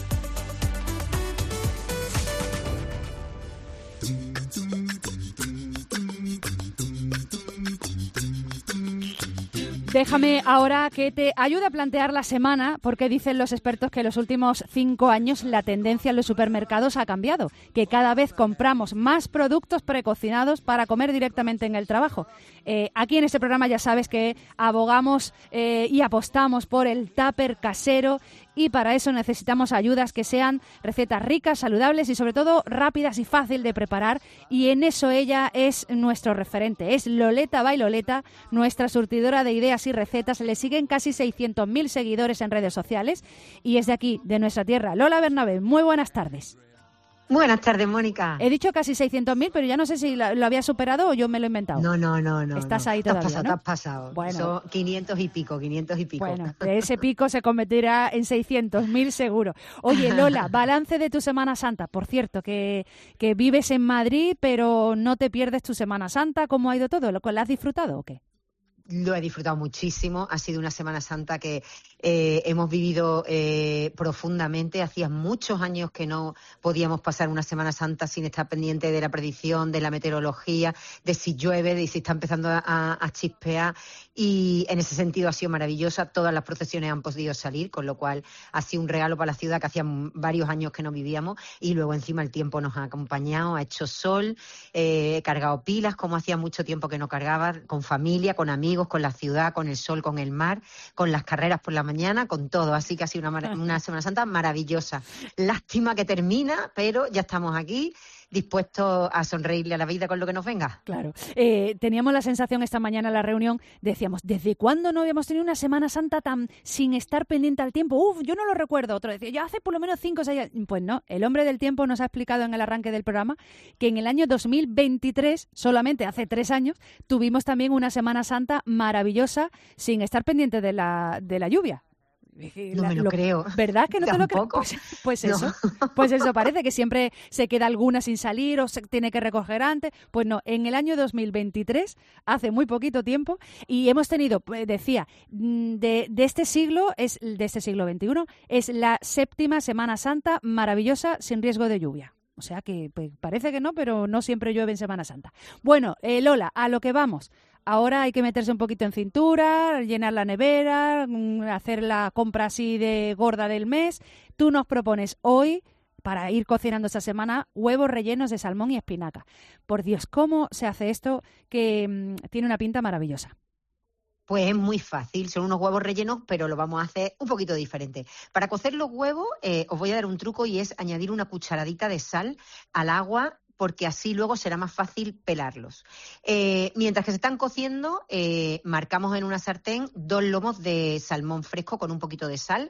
Déjame ahora que te ayude a plantear la semana, porque dicen los expertos que en los últimos cinco años la tendencia en los supermercados ha cambiado, que cada vez compramos más productos precocinados para comer directamente en el trabajo. Eh, aquí en este programa ya sabes que abogamos eh, y apostamos por el tupper casero, y para eso necesitamos ayudas que sean recetas ricas, saludables y sobre todo rápidas y fácil de preparar, y en eso ella es nuestro referente. Es Loleta by Loleta, nuestra surtidora de ideas y recetas. Le siguen casi seiscientos mil seguidores en redes sociales y es de aquí, de nuestra tierra. Lola Bernabé, muy buenas tardes. Buenas tardes, Mónica. He dicho casi seiscientos mil, pero ya no sé si lo, lo había superado o yo me lo he inventado. No, no, no. no Estás no. ahí te has todavía, pasado, ¿no? Te has pasado. Bueno. Son quinientos y pico, quinientos y pico. Bueno, ese pico se convertirá en seiscientos mil seguro. Oye, Lola, balance de tu Semana Santa. Por cierto, que, que vives en Madrid, pero no te pierdes tu Semana Santa. ¿Cómo ha ido todo? ¿Lo has disfrutado o qué? Lo he disfrutado muchísimo. Ha sido una Semana Santa que eh, hemos vivido eh, profundamente. Hacía muchos años que no podíamos pasar una Semana Santa sin estar pendiente de la predicción, de la meteorología, de si llueve, de si está empezando a, a chispear. Y en ese sentido ha sido maravillosa. Todas las procesiones han podido salir, con lo cual ha sido un regalo para la ciudad que hacía varios años que no vivíamos. Y luego encima el tiempo nos ha acompañado, ha hecho sol, eh, he cargado pilas como hacía mucho tiempo que no cargaba, con familia, con amigos, con la ciudad, con el sol, con el mar, con las carreras por la mañana, con todo. Así que ha sido una, una Semana Santa maravillosa. Lástima que termina, pero ya estamos aquí, dispuestos a sonreírle a la vida con lo que nos venga. Claro. Eh, teníamos la sensación esta mañana en la reunión, decíamos, ¿desde cuándo no habíamos tenido una Semana Santa tan sin estar pendiente al tiempo? Uf, yo no lo recuerdo. Otro decía, ya hace por lo menos cinco o seis años. Pues no, el hombre del tiempo nos ha explicado en el arranque del programa que en el año dos mil veintitrés, solamente hace tres años, tuvimos también una Semana Santa maravillosa sin estar pendiente de la, de la lluvia. No me lo, lo creo. ¿Verdad que no te lo crees? Pues, pues eso, no. pues eso, parece que siempre se queda alguna sin salir o se tiene que recoger antes. Pues no, en el año dos mil veintitrés, hace muy poquito tiempo, y hemos tenido, decía, de, de este siglo, es de este siglo veintiuno, es la séptima Semana Santa maravillosa sin riesgo de lluvia. O sea que pues, parece que no, pero no siempre llueve en Semana Santa. Bueno, eh, Lola, a lo que vamos. Ahora hay que meterse un poquito en cintura, llenar la nevera, hacer la compra así de gorda del mes. Tú nos propones hoy, para ir cocinando esta semana, huevos rellenos de salmón y espinaca. Por Dios, ¿cómo se hace esto que mmm, tiene una pinta maravillosa? Pues es muy fácil, son unos huevos rellenos, pero lo vamos a hacer un poquito diferente. Para cocer los huevos, eh, os voy a dar un truco y es añadir una cucharadita de sal al agua, porque así luego será más fácil pelarlos. Eh, mientras que se están cociendo, eh, marcamos en una sartén dos lomos de salmón fresco con un poquito de sal.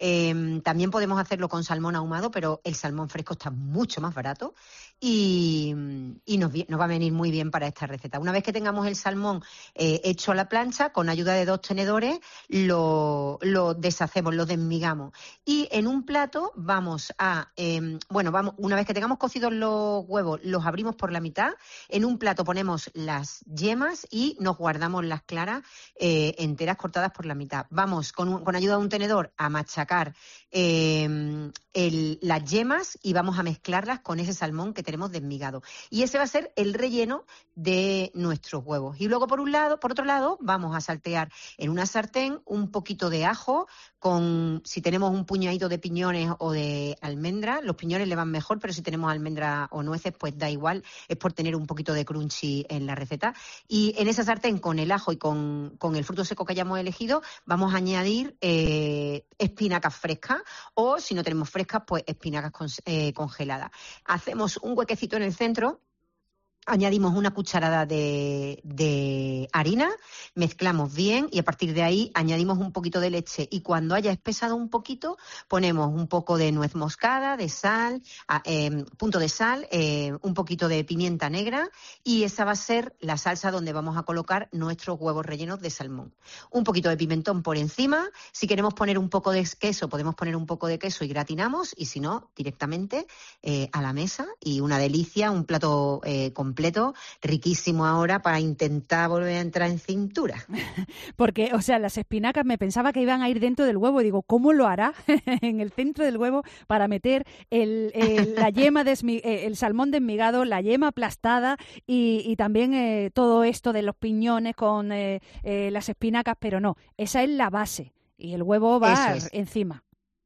Eh, también podemos hacerlo con salmón ahumado, pero el salmón fresco está mucho más barato. Y, y nos, nos va a venir muy bien para esta receta. Una vez que tengamos el salmón eh, hecho a la plancha, con ayuda de dos tenedores, lo, lo deshacemos, lo desmigamos. Y en un plato vamos a, eh, bueno, vamos, una vez que tengamos cocidos los huevos, los abrimos por la mitad. En un plato ponemos las yemas y nos guardamos las claras eh, enteras cortadas por la mitad. Vamos con, un, con ayuda de un tenedor a machacar eh, el, las yemas y vamos a mezclarlas con ese salmón que tenemos desmigado. Y ese va a ser el relleno de nuestros huevos. Y luego, por un lado, por otro lado, vamos a saltear en una sartén un poquito de ajo con, si tenemos un puñadito de piñones o de almendra, los piñones le van mejor, pero si tenemos almendra o nueces, pues da igual, es por tener un poquito de crunchy en la receta. Y en esa sartén, con el ajo y con, con el fruto seco que hayamos elegido, vamos a añadir eh, espinacas frescas, o si no tenemos frescas, pues espinacas con, eh, congeladas. Hacemos un huequecito en el centro, añadimos una cucharada de, de harina, mezclamos bien y a partir de ahí añadimos un poquito de leche y cuando haya espesado un poquito ponemos un poco de nuez moscada, de sal, a, eh, punto de sal, eh, un poquito de pimienta negra y esa va a ser la salsa donde vamos a colocar nuestros huevos rellenos de salmón. Un poquito de pimentón por encima, si queremos poner un poco de queso podemos poner un poco de queso y gratinamos y si no directamente eh, a la mesa y una delicia, un plato eh, completo completo, riquísimo ahora para intentar volver a entrar en cintura. Porque, o sea, las espinacas me pensaba que iban a ir dentro del huevo. Digo, ¿cómo lo hará en el centro del huevo para meter el, el, la yema desmi, el salmón desmigado, la yema aplastada y, y también eh, todo esto de los piñones con eh, eh, las espinacas? Pero no, esa es la base y el huevo va es. encima.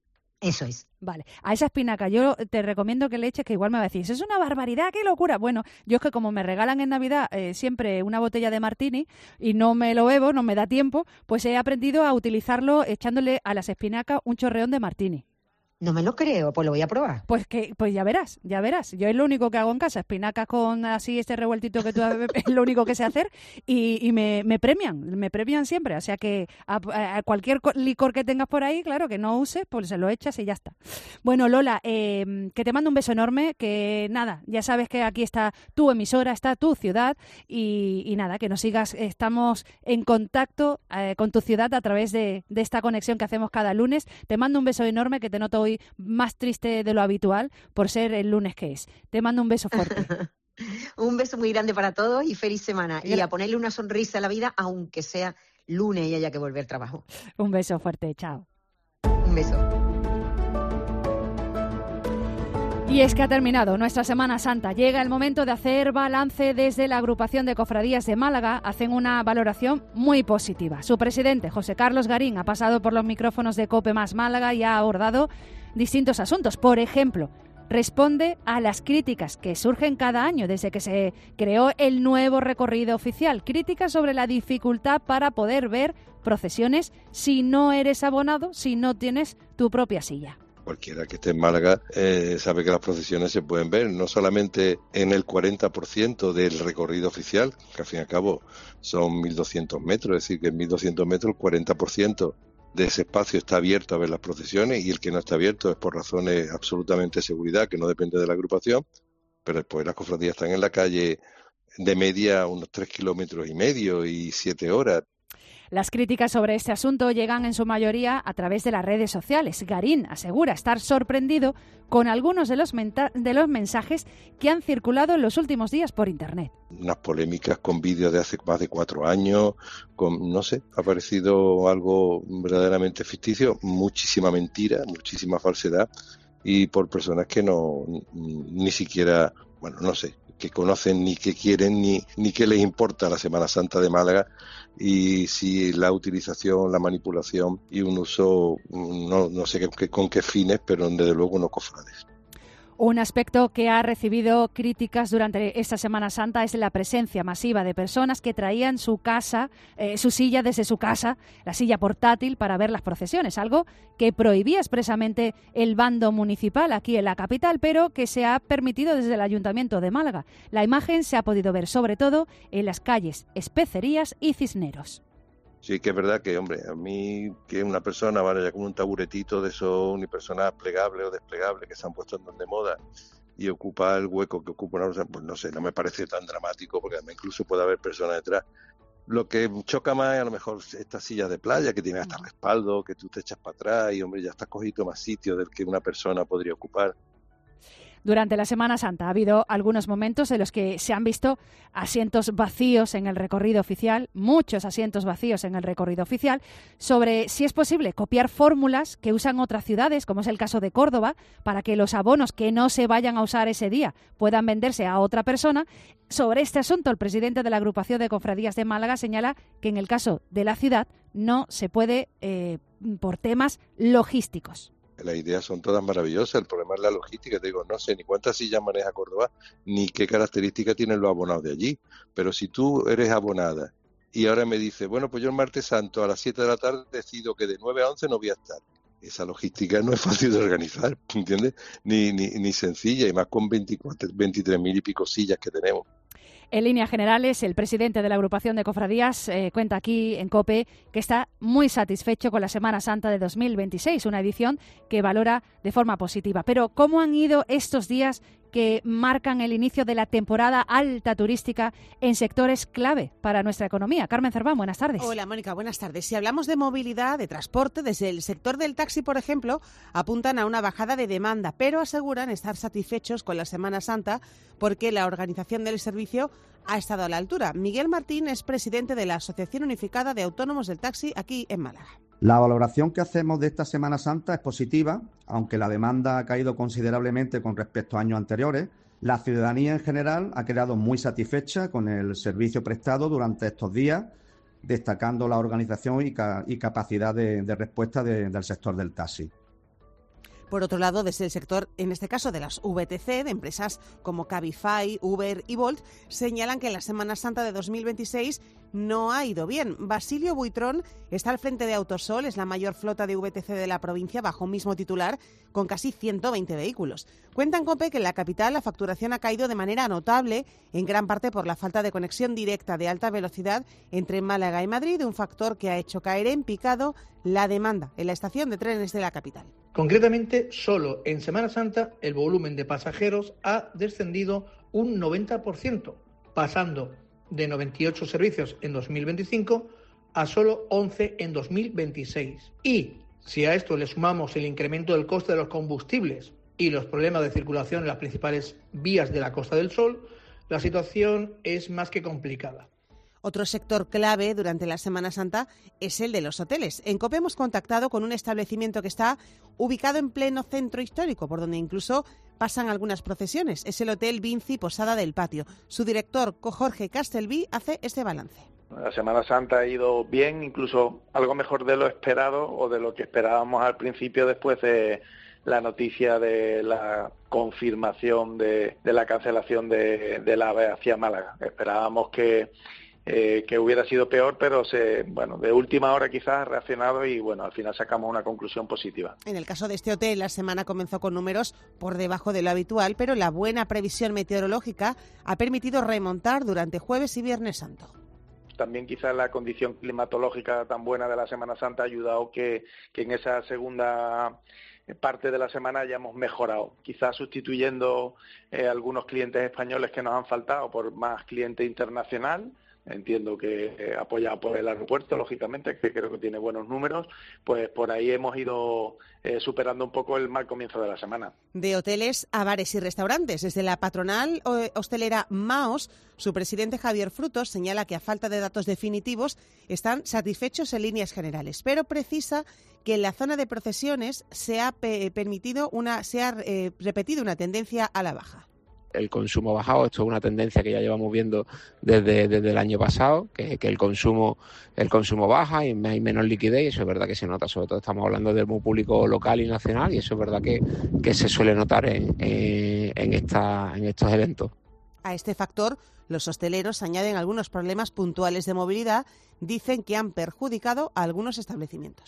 Eso es. Vale, a esa espinaca yo te recomiendo que le eches, que igual me va a decir, es una barbaridad, qué locura. Bueno, yo es que como me regalan en Navidad eh, siempre una botella de martini y no me lo bebo, no me da tiempo, pues he aprendido a utilizarlo echándole a las espinacas un chorreón de martini. No me lo creo, pues lo voy a probar. Pues que, pues ya verás, ya verás. Yo es lo único que hago en casa, espinacas con así este revueltito que tú haces, es lo único que sé hacer y, y me, me premian, me premian siempre. O sea que a, a cualquier licor que tengas por ahí, claro, que no uses, pues se lo echas y ya está. Bueno, Lola, eh, que te mando un beso enorme, que nada, ya sabes que aquí está tu emisora, está tu ciudad y, y nada, que nos sigas, estamos en contacto eh, con tu ciudad a través de, de esta conexión que hacemos cada lunes. Te mando un beso enorme, que te noto hoy más triste de lo habitual por ser el lunes que es. Te mando un beso fuerte. Un beso muy grande para todos y feliz semana. Y a ponerle una sonrisa a la vida, aunque sea lunes y haya que volver al trabajo. Un beso fuerte, chao. Un beso. Y es que ha terminado nuestra Semana Santa. Llega el momento de hacer balance. Desde la agrupación de cofradías de Málaga hacen una valoración muy positiva. Su presidente, José Carlos Garín, ha pasado por los micrófonos de COPE más Málaga y ha abordado distintos asuntos. Por ejemplo, responde a las críticas que surgen cada año desde que se creó el nuevo recorrido oficial. Críticas sobre la dificultad para poder ver procesiones si no eres abonado, si no tienes tu propia silla. Cualquiera que esté en Málaga eh, sabe que las procesiones se pueden ver no solamente en el cuarenta por ciento del recorrido oficial, que al fin y al cabo son mil doscientos metros, es decir, que en mil doscientos metros el cuarenta por ciento de ese espacio está abierto a ver las procesiones y el que no está abierto es por razones absolutamente de seguridad, que no depende de la agrupación, pero después las cofradías están en la calle de media unos tres kilómetros y medio y siete horas. Las críticas sobre este asunto llegan en su mayoría a través de las redes sociales. Garín asegura estar sorprendido con algunos de los, menta- de los mensajes que han circulado en los últimos días por Internet. Unas polémicas con vídeos de hace más de cuatro años, con, no sé, ha parecido algo verdaderamente ficticio, muchísima mentira, muchísima falsedad y por personas que no, ni siquiera, bueno, no sé, que conocen ni que quieren ni, ni que les importa la Semana Santa de Málaga y si la utilización, la manipulación y un uso, no, no sé qué, con qué fines, pero desde luego no cofrades. Un aspecto que ha recibido críticas durante esta Semana Santa es la presencia masiva de personas que traían su casa, eh, su silla desde su casa, la silla portátil para ver las procesiones, algo que prohibía expresamente el bando municipal aquí en la capital, pero que se ha permitido desde el Ayuntamiento de Málaga. La imagen se ha podido ver sobre todo en las calles Especerías y Cisneros. Sí que es verdad que, hombre, a mí que una persona vaya con un taburetito de esos unipersonal plegable o desplegable que se han puesto en de moda y ocupa el hueco que ocupa una persona, pues no sé, no me parece tan dramático, porque además incluso puede haber personas detrás. Lo que choca más es a lo mejor estas sillas de playa que tienen hasta respaldo, que tú te echas para atrás y, hombre, ya estás cogido más sitio del que una persona podría ocupar. Durante la Semana Santa ha habido algunos momentos en los que se han visto asientos vacíos en el recorrido oficial, muchos asientos vacíos en el recorrido oficial, sobre si es posible copiar fórmulas que usan otras ciudades, como es el caso de Córdoba, para que los abonos que no se vayan a usar ese día puedan venderse a otra persona. Sobre este asunto, el presidente de la Agrupación de Cofradías de Málaga señala que en el caso de la ciudad no se puede eh, por temas logísticos. Las ideas son todas maravillosas, el problema es la logística. Te digo, no sé ni cuántas sillas maneja Córdoba, ni qué características tienen los abonados de allí. Pero si tú eres abonada y ahora me dices, bueno, pues yo el martes santo a las siete de la tarde decido que de nueve a once no voy a estar. Esa logística no es fácil de organizar, ¿entiendes? Ni, ni, ni sencilla, y más con veinticuatro, veintitrés mil y pico sillas que tenemos. En líneas generales, el presidente de la Agrupación de Cofradías eh, cuenta aquí en COPE que está muy satisfecho con la Semana Santa de dos mil veintiséis, una edición que valora de forma positiva. Pero, ¿cómo han ido estos días que marcan el inicio de la temporada alta turística en sectores clave para nuestra economía? Carmen Cerván, buenas tardes. Hola, Mónica, buenas tardes. Si hablamos de movilidad, de transporte, desde el sector del taxi, por ejemplo, apuntan a una bajada de demanda, pero aseguran estar satisfechos con la Semana Santa porque la organización del servicio ha estado a la altura. Miguel Martín es presidente de la Asociación Unificada de Autónomos del Taxi aquí en Málaga. La valoración que hacemos de esta Semana Santa es positiva, aunque la demanda ha caído considerablemente con respecto a años anteriores. La ciudadanía en general ha quedado muy satisfecha con el servicio prestado durante estos días, destacando la organización y, ca- y capacidad de, de respuesta de, del sector del taxi. Por otro lado, desde el sector, en este caso de las V T C, de empresas como Cabify, Uber y Bolt, señalan que en la Semana Santa de dos mil veintiséis no ha ido bien. Basilio Buitrón está al frente de Autosol, es la mayor flota de V T C de la provincia, bajo un mismo titular, con casi ciento veinte vehículos. Cuentan, COPE, que en la capital la facturación ha caído de manera notable, en gran parte por la falta de conexión directa de alta velocidad entre Málaga y Madrid, un factor que ha hecho caer en picado la demanda en la estación de trenes de la capital. Concretamente, solo en Semana Santa el volumen de pasajeros ha descendido un noventa por ciento, pasando de noventa y ocho servicios en dos mil veinticinco a solo once en dos mil veintiséis. Y si a esto le sumamos el incremento del coste de los combustibles y los problemas de circulación en las principales vías de la Costa del Sol, la situación es más que complicada. Otro sector clave durante la Semana Santa es el de los hoteles. En COPE hemos contactado con un establecimiento que está ubicado en pleno centro histórico, por donde incluso pasan algunas procesiones. Es el Hotel Vinci Posada del Patio. Su director, Jorge Castelví, hace este balance. La Semana Santa ha ido bien, incluso algo mejor de lo esperado o de lo que esperábamos al principio después de la noticia de la confirmación de, de la cancelación de, del AVE hacia Málaga. Esperábamos que Eh, que hubiera sido peor, pero se, bueno, de última hora quizás ha reaccionado y bueno, al final sacamos una conclusión positiva. En el caso de este hotel, la semana comenzó con números por debajo de lo habitual, pero la buena previsión meteorológica ha permitido remontar durante Jueves y Viernes Santo. También quizás la condición climatológica tan buena de la Semana Santa ha ayudado que, que en esa segunda parte de la semana hayamos mejorado, quizás sustituyendo eh, algunos clientes españoles que nos han faltado por más cliente internacional. Entiendo que eh, apoyado por el aeropuerto, lógicamente, que creo que tiene buenos números, pues por ahí hemos ido eh, superando un poco el mal comienzo de la semana. De hoteles a bares y restaurantes. Desde la patronal hostelera Maos, su presidente Javier Frutos señala que a falta de datos definitivos están satisfechos en líneas generales, pero precisa que en la zona de procesiones se ha pe- permitido una, se ha eh, repetido una tendencia a la baja. El consumo ha bajado, esto es una tendencia que ya llevamos viendo desde, desde el año pasado, que, que el consumo el consumo baja y hay menos liquidez, y eso es verdad que se nota, sobre todo estamos hablando del público local y nacional, y eso es verdad que, que se suele notar en, en, en, esta, en estos eventos. A este factor, los hosteleros añaden algunos problemas puntuales de movilidad, dicen que han perjudicado a algunos establecimientos.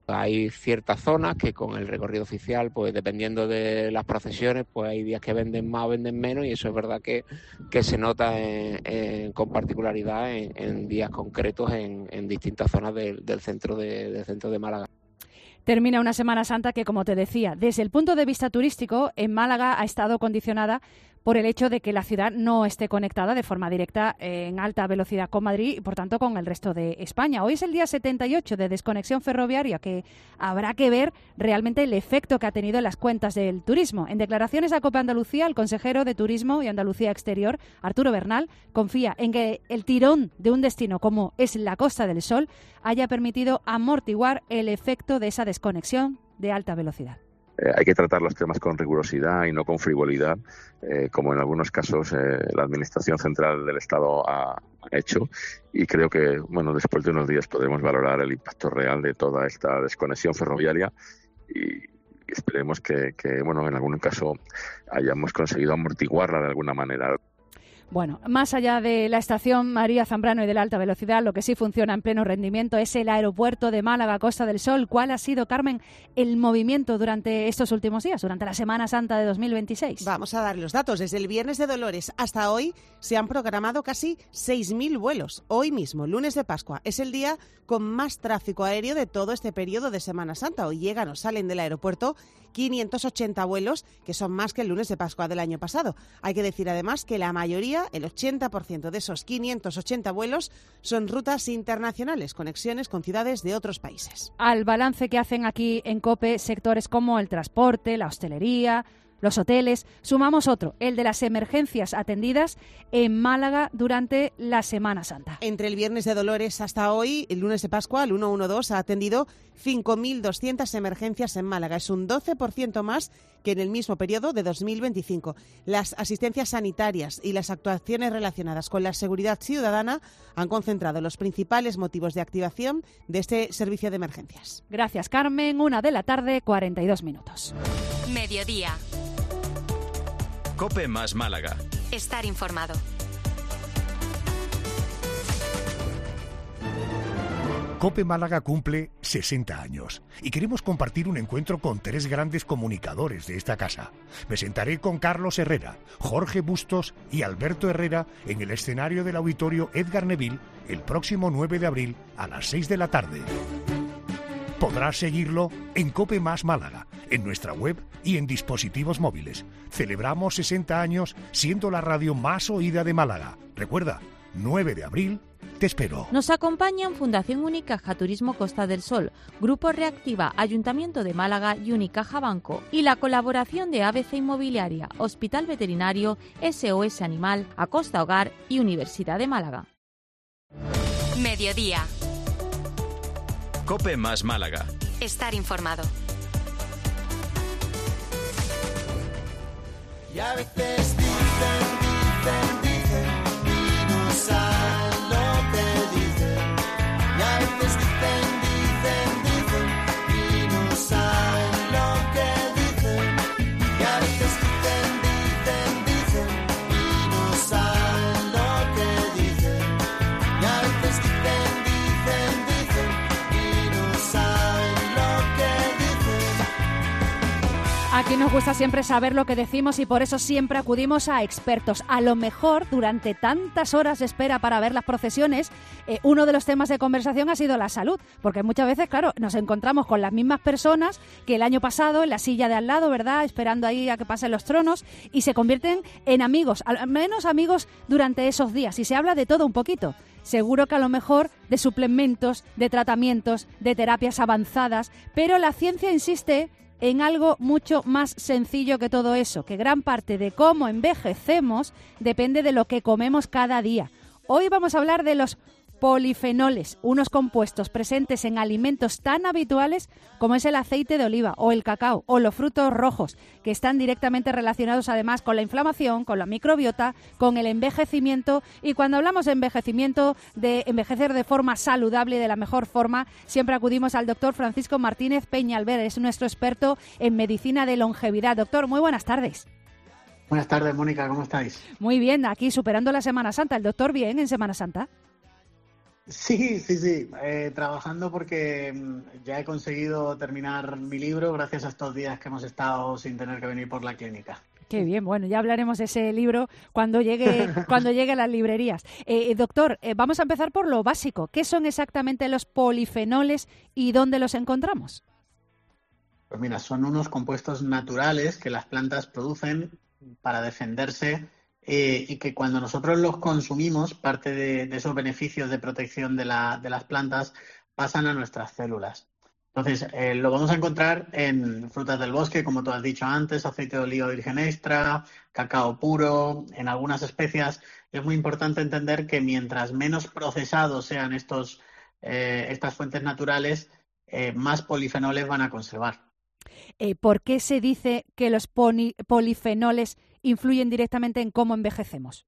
Hay ciertas zonas que con el recorrido oficial, pues dependiendo de las procesiones, pues hay días que venden más o venden menos, y eso es verdad que, que se nota en, en, con particularidad en, en días concretos en, en distintas zonas del, del, centro de, del centro de Málaga. Termina una Semana Santa que, como te decía, desde el punto de vista turístico, en Málaga ha estado condicionada por el hecho de que la ciudad no esté conectada de forma directa en alta velocidad con Madrid y, por tanto, con el resto de España. Hoy es el día setenta y ocho de desconexión ferroviaria, que habrá que ver realmente el efecto que ha tenido en las cuentas del turismo. En declaraciones a COPE Andalucía, el consejero de Turismo y Andalucía Exterior, Arturo Bernal, confía en que el tirón de un destino como es la Costa del Sol haya permitido amortiguar el efecto de esa desconexión de alta velocidad. Eh, hay que tratar los temas con rigurosidad y no con frivolidad, eh, como en algunos casos eh, la Administración Central del Estado ha, ha hecho, y creo que, bueno, después de unos días podremos valorar el impacto real de toda esta desconexión ferroviaria y esperemos que, que bueno, en algún caso hayamos conseguido amortiguarla de alguna manera. Bueno, más allá de la estación María Zambrano y de la alta velocidad, lo que sí funciona en pleno rendimiento es el aeropuerto de Málaga, Costa del Sol. ¿Cuál ha sido, Carmen, el movimiento durante estos últimos días, durante la Semana Santa de dos mil veintiséis? Vamos a dar los datos. Desde el Viernes de Dolores hasta hoy se han programado casi seis mil vuelos. Hoy mismo, lunes de Pascua, es el día con más tráfico aéreo de todo este periodo de Semana Santa. Hoy llegan o salen del aeropuerto quinientos ochenta vuelos, que son más que el lunes de Pascua del año pasado. Hay que decir además que la mayoría, el ochenta por ciento de esos quinientos ochenta vuelos, son rutas internacionales, conexiones con ciudades de otros países. Al balance que hacen aquí en COPE, sectores como el transporte, la hostelería, los hoteles, sumamos otro, el de las emergencias atendidas en Málaga durante la Semana Santa. Entre el Viernes de Dolores hasta hoy, el lunes de Pascua, el ciento doce ha atendido cinco mil doscientas emergencias en Málaga. Es un doce por ciento más que en el mismo periodo de dos mil veinticinco. Las asistencias sanitarias y las actuaciones relacionadas con la seguridad ciudadana han concentrado los principales motivos de activación de este servicio de emergencias. Gracias, Carmen. Una de la tarde, cuarenta y dos minutos. Mediodía. COPE más Málaga. Estar informado. COPE Málaga cumple sesenta años y queremos compartir un encuentro con tres grandes comunicadores de esta casa. Me sentaré con Carlos Herrera, Jorge Bustos y Alberto Herrera en el escenario del Auditorio Edgar Neville el próximo nueve de abril a las seis de la tarde. Podrás seguirlo en COPE más Málaga, en nuestra web y en dispositivos móviles. Celebramos sesenta años siendo la radio más oída de Málaga. Recuerda, nueve de abril, te espero. Nos acompañan Fundación Unicaja Turismo Costa del Sol, Grupo Reactiva, Ayuntamiento de Málaga y Unicaja Banco. Y la colaboración de A B C Inmobiliaria, Hospital Veterinario, S O S Animal, Acosta Hogar y Universidad de Málaga. Mediodía. COPE más Málaga. Estar informado. Y a veces dicen, dicen, dicen y no saben lo que dicen. Y a veces dicen, dicen, dicen y no saben lo que dicen. Y a veces dicen, dicen, dicen y no saben lo que dicen. Y a veces dicen, dicen, dicen y no saben lo que dicen. Aquí nos gusta siempre saber lo que decimos y por eso siempre acudimos a expertos. A lo mejor durante tantas horas de espera para ver las procesiones, eh, uno de los temas de conversación ha sido la salud, porque muchas veces, claro, nos encontramos con las mismas personas que el año pasado en la silla de al lado, ¿verdad?, esperando ahí a que pasen los tronos, y se convierten en amigos, al menos amigos durante esos días, y se habla de todo un poquito. Seguro que a lo mejor de suplementos, de tratamientos, de terapias avanzadas, pero la ciencia insiste en algo mucho más sencillo que todo eso, que gran parte de cómo envejecemos depende de lo que comemos cada día. Hoy vamos a hablar de los polifenoles, unos compuestos presentes en alimentos tan habituales como es el aceite de oliva o el cacao o los frutos rojos, que están directamente relacionados además con la inflamación, con la microbiota, con el envejecimiento. Y cuando hablamos de envejecimiento, de envejecer de forma saludable y de la mejor forma, siempre acudimos al doctor Francisco Martínez Peñalver, es nuestro experto en medicina de longevidad. Doctor, muy buenas tardes. Buenas tardes, Mónica, ¿cómo estáis? Muy bien, aquí superando la Semana Santa. ¿El doctor bien en Semana Santa? Sí, sí, sí. Eh, trabajando porque mm, ya he conseguido terminar mi libro gracias a estos días que hemos estado sin tener que venir por la clínica. Qué bien, bueno, ya hablaremos de ese libro cuando llegue cuando llegue a las librerías. Eh, doctor, eh, vamos a empezar por lo básico. ¿Qué son exactamente los polifenoles y dónde los encontramos? Pues mira, son unos compuestos naturales que las plantas producen para defenderse eh, y que cuando nosotros los consumimos, parte de, de esos beneficios de protección de, la, de las plantas pasan a nuestras células. Entonces, eh, lo vamos a encontrar en frutas del bosque, como tú has dicho antes, aceite de oliva virgen extra, cacao puro, en algunas especias. Es muy importante entender que mientras menos procesados sean estos, eh, estas fuentes naturales, eh, más polifenoles van a conservar. Eh, ¿Por qué se dice que los poli- polifenoles influyen directamente en cómo envejecemos?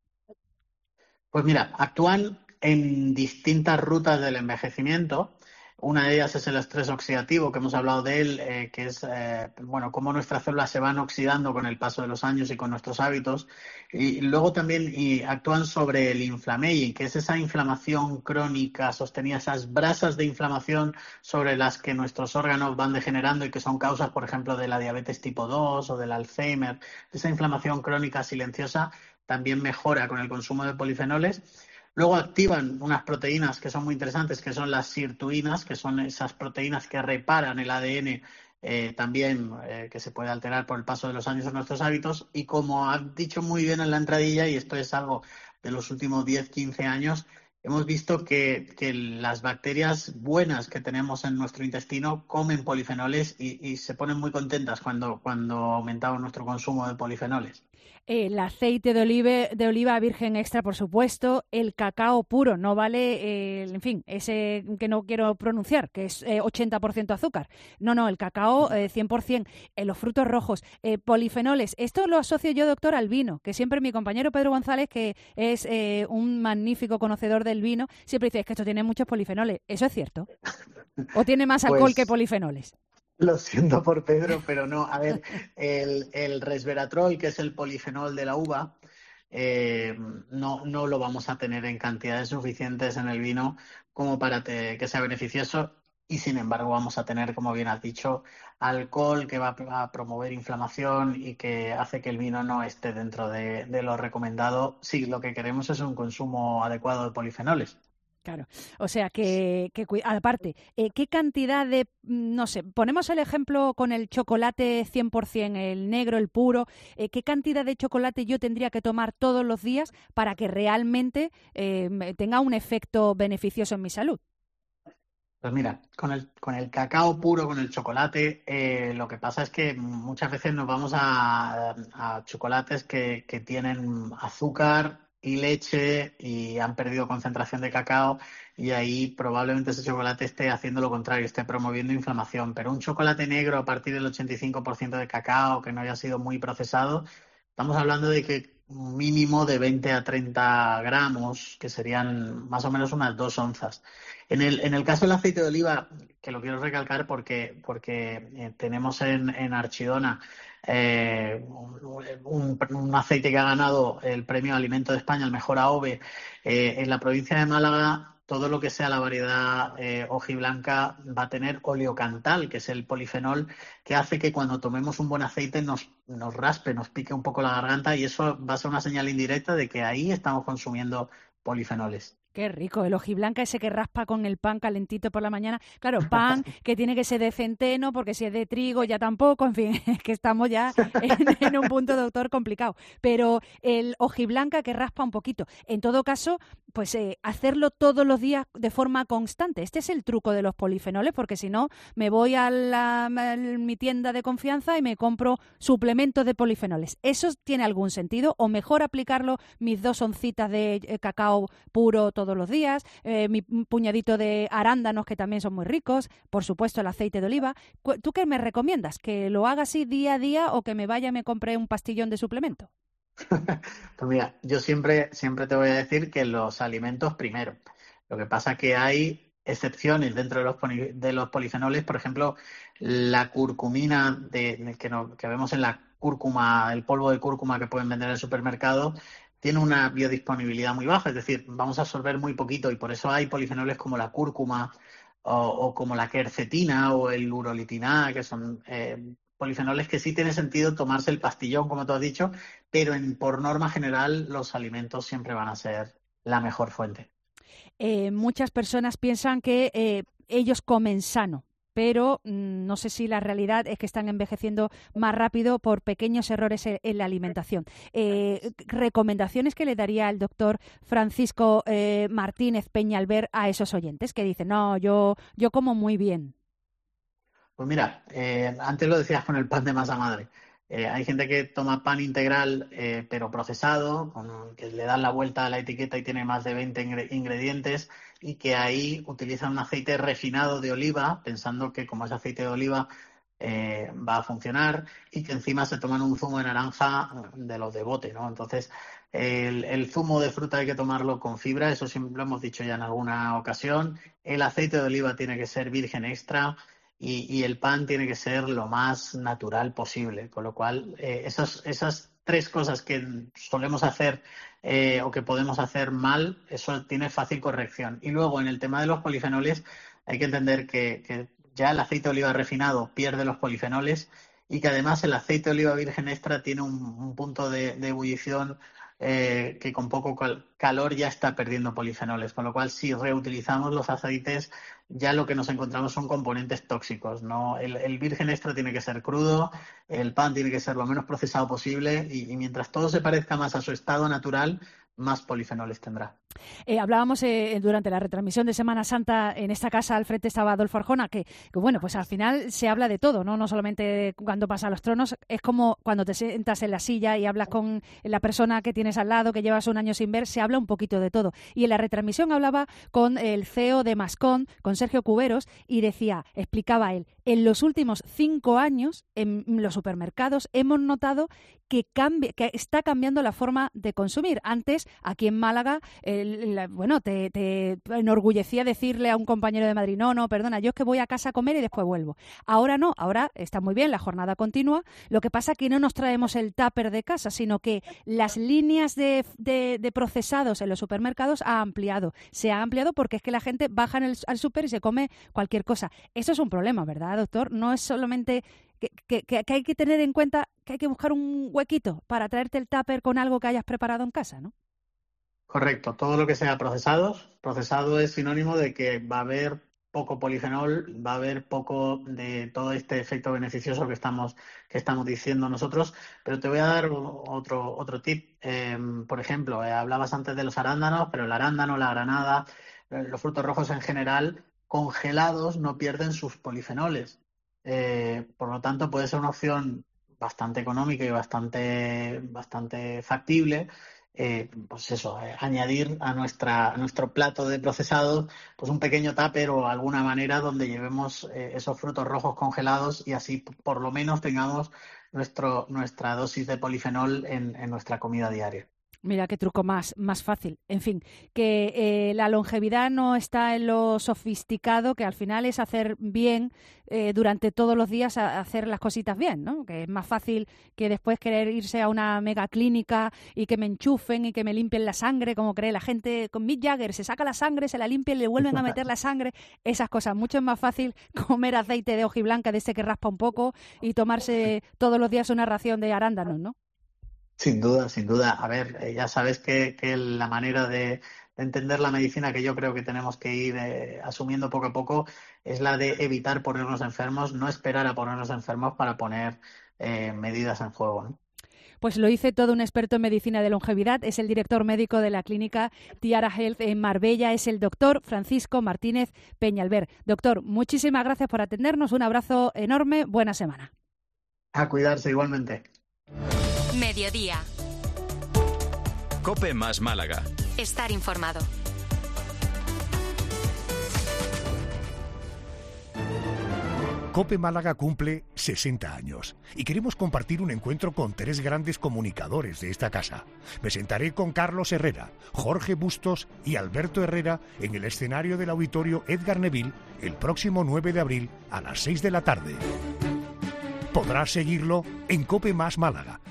Pues mira, actúan en distintas rutas del envejecimiento. Una de ellas es el estrés oxidativo, que hemos hablado de él, eh, que es, eh, bueno, cómo nuestras células se van oxidando con el paso de los años y con nuestros hábitos. Y luego también y actúan sobre el inflammaging, que es esa inflamación crónica sostenida, esas brasas de inflamación sobre las que nuestros órganos van degenerando y que son causas, por ejemplo, de la diabetes tipo dos o del Alzheimer. Esa inflamación crónica silenciosa también mejora con el consumo de polifenoles. Luego activan unas proteínas que son muy interesantes, que son las sirtuinas, que son esas proteínas que reparan el A D N eh, también, eh, que se puede alterar por el paso de los años en nuestros hábitos. Y como has dicho muy bien en la entradilla, y esto es algo de los últimos diez, quince años, hemos visto que, que las bacterias buenas que tenemos en nuestro intestino comen polifenoles y, y se ponen muy contentas cuando, cuando aumentamos nuestro consumo de polifenoles. El aceite de oliva, de oliva virgen extra, por supuesto, el cacao puro, no vale, eh, en fin, ese que no quiero pronunciar, que es eh, ochenta por ciento azúcar. No, no, el cacao eh, cien por ciento, eh, los frutos rojos, eh, polifenoles. Esto lo asocio yo, doctor, al vino, que siempre mi compañero Pedro González, que es eh, un magnífico conocedor del vino, siempre dice, es que esto tiene muchos polifenoles. ¿Eso es cierto? ¿O tiene más alcohol Pues, que polifenoles? Lo siento por Pedro, pero no. A ver, el, el resveratrol, que es el polifenol de la uva, eh, no, no lo vamos a tener en cantidades suficientes en el vino como para te- que sea beneficioso y, sin embargo, vamos a tener, como bien has dicho, alcohol que va a a promover inflamación y que hace que el vino no esté dentro de, de lo recomendado si lo que queremos es un consumo adecuado de polifenoles. Claro, o sea que, que cui- aparte, eh, ¿qué cantidad de, mm, no sé, ponemos el ejemplo con el chocolate cien por ciento, el negro, el puro, eh, ¿qué cantidad de chocolate yo tendría que tomar todos los días para que realmente eh, me- tenga un efecto beneficioso en mi salud? Pues mira, con el, con el cacao puro, con el chocolate, eh, lo que pasa es que muchas veces nos vamos a, a chocolates que, que tienen azúcar y leche y han perdido concentración de cacao y ahí probablemente ese chocolate esté haciendo lo contrario, esté promoviendo inflamación. Pero un chocolate negro a partir del ochenta y cinco por ciento de cacao que no haya sido muy procesado, estamos hablando de que un mínimo de veinte a treinta gramos, que serían más o menos unas dos onzas. En el, en el caso del aceite de oliva, que lo quiero recalcar porque, porque eh, tenemos en, en Archidona eh, un, un aceite que ha ganado el premio Alimento de España, el mejor A O V E. Eh, en la provincia de Málaga, todo lo que sea la variedad eh, hojiblanca va a tener oleocantal, que es el polifenol que hace que cuando tomemos un buen aceite nos, nos raspe, nos pique un poco la garganta y eso va a ser una señal indirecta de que ahí estamos consumiendo polifenoles. Qué rico, el hojiblanca ese que raspa con el pan calentito por la mañana. Claro, pan que tiene que ser de centeno, porque si es de trigo ya tampoco, en fin, es que estamos ya en, en un punto, doctor, complicado. Pero el hojiblanca que raspa un poquito. En todo caso, pues eh, hacerlo todos los días de forma constante. Este es el truco de los polifenoles, porque si no, me voy a, la, a mi tienda de confianza y me compro suplementos de polifenoles. ¿Eso tiene algún sentido? ¿O mejor aplicarlo mis dos oncitas de eh, cacao puro todos los días, eh, mi puñadito de arándanos que también son muy ricos, por supuesto el aceite de oliva? ¿Tú qué me recomiendas? ¿Que lo haga así día a día o que me vaya y me compre un pastillón de suplemento? Pues mira, yo siempre, siempre te voy a decir que los alimentos primero. Lo que pasa es que hay excepciones dentro de los, poli- de los polifenoles, por ejemplo, la curcumina de, de que, no- que vemos en la cúrcuma, el polvo de cúrcuma que pueden vender en el supermercado, tiene una biodisponibilidad muy baja, es decir, vamos a absorber muy poquito y por eso hay polifenoles como la cúrcuma o, o como la quercetina o el urolitina, que son eh, polifenoles que sí tiene sentido tomarse el pastillón, como tú has dicho, pero en, por norma general los alimentos siempre van a ser la mejor fuente. Eh, muchas personas piensan que eh, ellos comen sano, pero mmm, no sé si la realidad es que están envejeciendo más rápido por pequeños errores en, en la alimentación. Eh, ¿Recomendaciones que le daría el doctor Francisco eh, Martínez Peñalver a esos oyentes que dicen, no, yo, yo como muy bien? Pues mira, eh, antes lo decías con el pan de masa madre. Eh, hay gente que toma pan integral, eh, pero procesado, con, que le dan la vuelta a la etiqueta y tiene más de veinte ingre- ingredientes y que ahí utilizan un aceite refinado de oliva, pensando que como es aceite de oliva eh, va a funcionar, y que encima se toman un zumo de naranja de los de bote, ¿no? Entonces, el, el zumo de fruta hay que tomarlo con fibra, eso siempre lo hemos dicho ya en alguna ocasión. El aceite de oliva tiene que ser virgen extra. Y, y el pan tiene que ser lo más natural posible, con lo cual eh, esas, esas tres cosas que solemos hacer eh, o que podemos hacer mal, eso tiene fácil corrección. Y luego en el tema de los polifenoles hay que entender que, que ya el aceite de oliva refinado pierde los polifenoles y que además el aceite de oliva virgen extra tiene un, un punto de, de ebullición eh, que con poco cal- calor ya está perdiendo polifenoles, con lo cual si reutilizamos los aceites ya lo que nos encontramos son componentes tóxicos, ¿no? El, el virgen extra tiene que ser crudo, el pan tiene que ser lo menos procesado posible y, y mientras todo se parezca más a su estado natural, más polifenoles tendrá. Eh, hablábamos eh, durante la retransmisión de Semana Santa, en esta casa al frente estaba Adolfo Arjona, que, que bueno, pues al final se habla de todo, ¿no? No solamente cuando pasa a los tronos, es como cuando te sientas en la silla y hablas con la persona que tienes al lado, que llevas un año sin ver, se habla un poquito de todo. Y en la retransmisión hablaba con el C E O de Mascón, con Sergio Cuberos, y decía, explicaba él, en los últimos cinco años en los supermercados hemos notado que, cambia, que está cambiando la forma de consumir. Antes, aquí en Málaga, el, la, bueno, te, te enorgullecía decirle a un compañero de Madrid, no, no, perdona, yo es que voy a casa a comer y después vuelvo. Ahora no, ahora está muy bien, la jornada continua. Lo que pasa es que no nos traemos el tupper de casa, sino que las líneas de, de, de procesados en los supermercados ha ampliado. Se ha ampliado porque es que la gente baja en el, al súper y se come cualquier cosa. Eso es un problema, ¿verdad, doctor? No es solamente que, que, que hay que tener en cuenta que hay que buscar un huequito para traerte el tupper con algo que hayas preparado en casa, ¿no? Correcto, todo lo que sea procesados, procesado es sinónimo de que va a haber poco polifenol, va a haber poco de todo este efecto beneficioso que estamos que estamos diciendo nosotros, pero te voy a dar otro otro tip. Eh, por ejemplo, eh, hablabas antes de los arándanos, pero el arándano, la granada, eh, los frutos rojos en general, congelados no pierden sus polifenoles. Eh, por lo tanto, puede ser una opción bastante económica y bastante, bastante factible. Eh, pues eso, eh, añadir a nuestra a nuestro plato de procesados pues un pequeño tupper o alguna manera donde llevemos eh, esos frutos rojos congelados y así p- por lo menos tengamos nuestro nuestra dosis de polifenol en, en nuestra comida diaria. Mira qué truco más, más fácil. En fin, que eh, la longevidad no está en lo sofisticado, que al final es hacer bien eh, durante todos los días, a, a hacer las cositas bien, ¿no? Que es más fácil que después querer irse a una mega clínica y que me enchufen y que me limpien la sangre, como cree la gente con Mick Jagger, se saca la sangre, se la limpia y le vuelven a meter la sangre, esas cosas. Mucho es más fácil comer aceite de hojiblanca de ese que raspa un poco y tomarse todos los días una ración de arándanos, ¿no? Sin duda, sin duda. A ver, eh, ya sabes que, que la manera de, de entender la medicina que yo creo que tenemos que ir eh, asumiendo poco a poco es la de evitar ponernos enfermos, no esperar a ponernos enfermos para poner eh, medidas en juego, ¿no? Pues lo dice todo un experto en medicina de longevidad, es el director médico de la clínica Tiara Health en Marbella, es el doctor Francisco Martínez Peñalver. Doctor, muchísimas gracias por atendernos, un abrazo enorme, buena semana. A cuidarse igualmente. Mediodía. COPE más Málaga. Estar informado. COPE Málaga cumple sesenta años y queremos compartir un encuentro con tres grandes comunicadores de esta casa. Me sentaré con Carlos Herrera, Jorge Bustos y Alberto Herrera en el escenario del Auditorio Edgar Neville el próximo nueve de abril a las seis de la tarde. Podrás seguirlo en COPE más Málaga,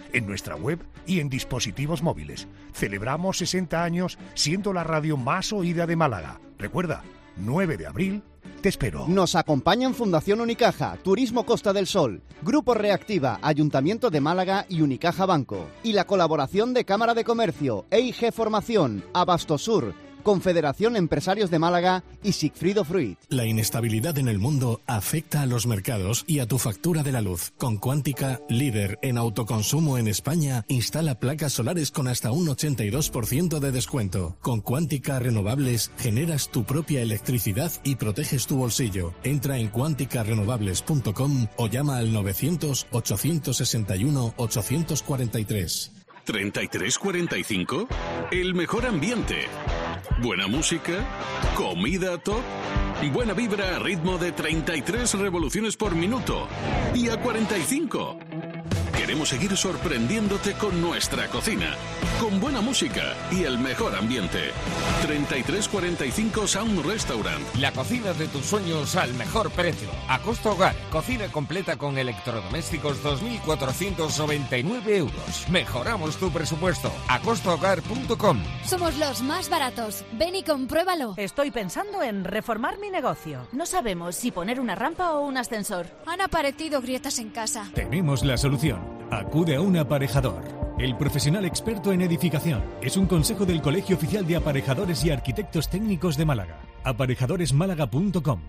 en nuestra web y en dispositivos móviles. Celebramos sesenta años siendo la radio más oída de Málaga. Recuerda, nueve de abril, te espero. Nos acompañan Fundación Unicaja, Turismo Costa del Sol, Grupo Reactiva, Ayuntamiento de Málaga y Unicaja Banco. Y la colaboración de Cámara de Comercio, E I G Formación, Abastosur, Confederación Empresarios de Málaga y Sigfrido Fruit. La inestabilidad en el mundo afecta a los mercados y a tu factura de la luz. Con Cuántica, líder en autoconsumo en España, instala placas solares con hasta un ochenta y dos por ciento de descuento. Con Cuántica Renovables generas tu propia electricidad y proteges tu bolsillo. Entra en cuántica renovables punto com o llama al novecientos, ochocientos sesenta y uno, ochocientos cuarenta y tres. ¿treinta y tres cuarenta y cinco? El mejor ambiente. Buena música, comida top, buena vibra a ritmo de treinta y tres revoluciones por minuto y a cuarenta y cinco. Queremos seguir sorprendiéndote con nuestra cocina, con buena música y el mejor ambiente. treinta y tres cuarenta y cinco Sound Restaurant. La cocina de tus sueños al mejor precio. Acosta Hogar, cocina completa con electrodomésticos, dos mil cuatrocientos noventa y nueve euros. Mejoramos tu presupuesto. acosta hogar punto com. Somos los más baratos. Ven y compruébalo. Estoy pensando en reformar mi negocio. No sabemos si poner una rampa o un ascensor. Han aparecido grietas en casa. Tenemos la solución. Acude a un aparejador. El profesional experto en edificación. Es un consejo del Colegio Oficial de Aparejadores y Arquitectos Técnicos de Málaga. aparejadores málaga punto com.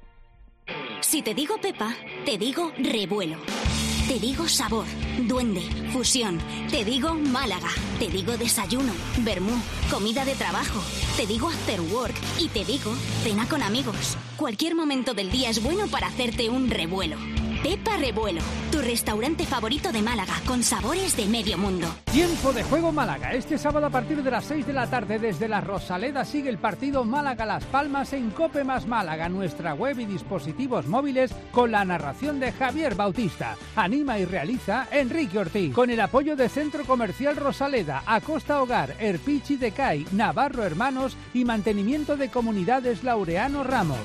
Si te digo Pepa, te digo revuelo. Te digo sabor, duende, fusión. Te digo Málaga. Te digo desayuno, vermú, comida de trabajo. Te digo after work y te digo cena con amigos. Cualquier momento del día es bueno para hacerte un revuelo. Pepa Revuelo, tu restaurante favorito de Málaga, con sabores de medio mundo. Tiempo de juego Málaga. Este sábado a partir de las seis de la tarde desde la Rosaleda sigue el partido Málaga-Las Palmas en Cope Más Málaga, nuestra web y dispositivos móviles, con la narración de Javier Bautista. Anima y realiza Enrique Ortiz, con el apoyo de Centro Comercial Rosaleda, Acosta Hogar, Erpichi Decay, Navarro Hermanos y Mantenimiento de Comunidades Laureano Ramos.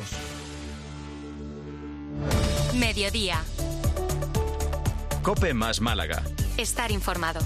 Mediodía. Cope Más Málaga. Estar informado.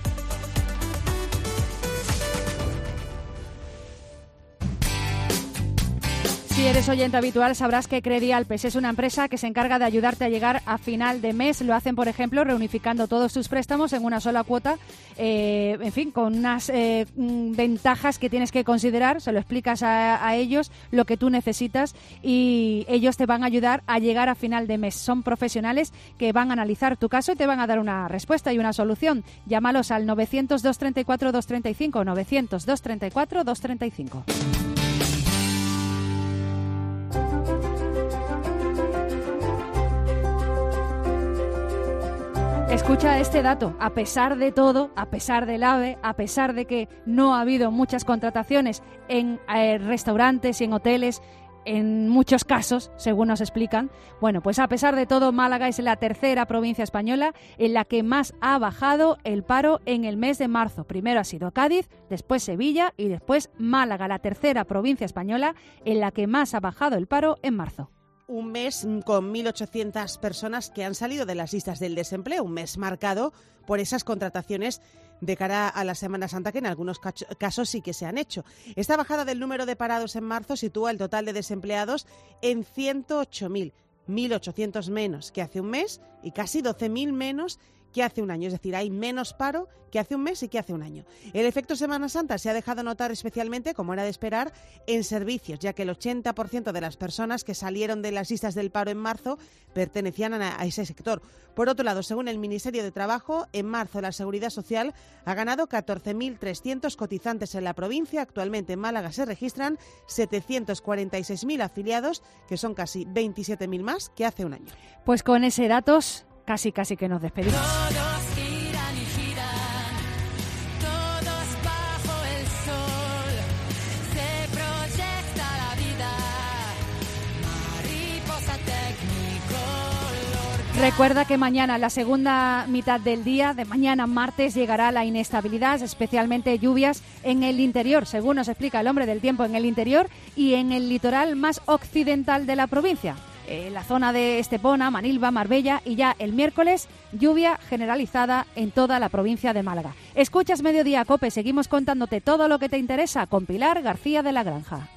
Si eres oyente habitual, sabrás que Credialpes es una empresa que se encarga de ayudarte a llegar a final de mes. Lo hacen, por ejemplo, reunificando todos tus préstamos en una sola cuota, eh, en fin, con unas eh, ventajas que tienes que considerar. Se lo explicas a, a ellos lo que tú necesitas y ellos te van a ayudar a llegar a final de mes. Son profesionales que van a analizar tu caso y te van a dar una respuesta y una solución. Llámalos al novecientos, doscientos treinta y cuatro, doscientos treinta y cinco, novecientos, doscientos treinta y cuatro, doscientos treinta y cinco. Escucha este dato, a pesar de todo, a pesar del AVE, a pesar de que no ha habido muchas contrataciones en eh, restaurantes y en hoteles, en muchos casos, según nos explican, bueno, pues a pesar de todo, Málaga es la tercera provincia española en la que más ha bajado el paro en el mes de marzo. Primero ha sido Cádiz, después Sevilla y después Málaga, la tercera provincia española en la que más ha bajado el paro en marzo. Un mes con mil ochocientas personas que han salido de las listas del desempleo, un mes marcado por esas contrataciones de cara a la Semana Santa que en algunos casos sí que se han hecho. Esta bajada del número de parados en marzo sitúa el total de desempleados en ciento ocho mil, mil ochocientos menos que hace un mes y casi doce mil menos que hace un año, es decir, hay menos paro que hace un mes y que hace un año. El efecto Semana Santa se ha dejado notar especialmente, como era de esperar, en servicios, ya que el ochenta por ciento de las personas que salieron de las listas del paro en marzo pertenecían a, a ese sector. Por otro lado, según el Ministerio de Trabajo, en marzo la Seguridad Social ha ganado catorce mil trescientos cotizantes en la provincia. Actualmente en Málaga se registran setecientos cuarenta y seis mil afiliados, que son casi veintisiete mil más que hace un año. Pues con ese datos casi casi que nos despedimos. Todos giran y giran, todos bajo el sol, se proyecta la vida, mariposa tecnicolor. Recuerda que mañana, la segunda mitad del día, de mañana martes, llegará la inestabilidad, especialmente lluvias en el interior, según nos explica el hombre del tiempo, en el interior y en el litoral más occidental de la provincia. eh, la zona de Estepona, Manilva, Marbella y ya el miércoles lluvia generalizada en toda la provincia de Málaga. Escuchas Mediodía Cope, seguimos contándote todo lo que te interesa con Pilar García de la Granja.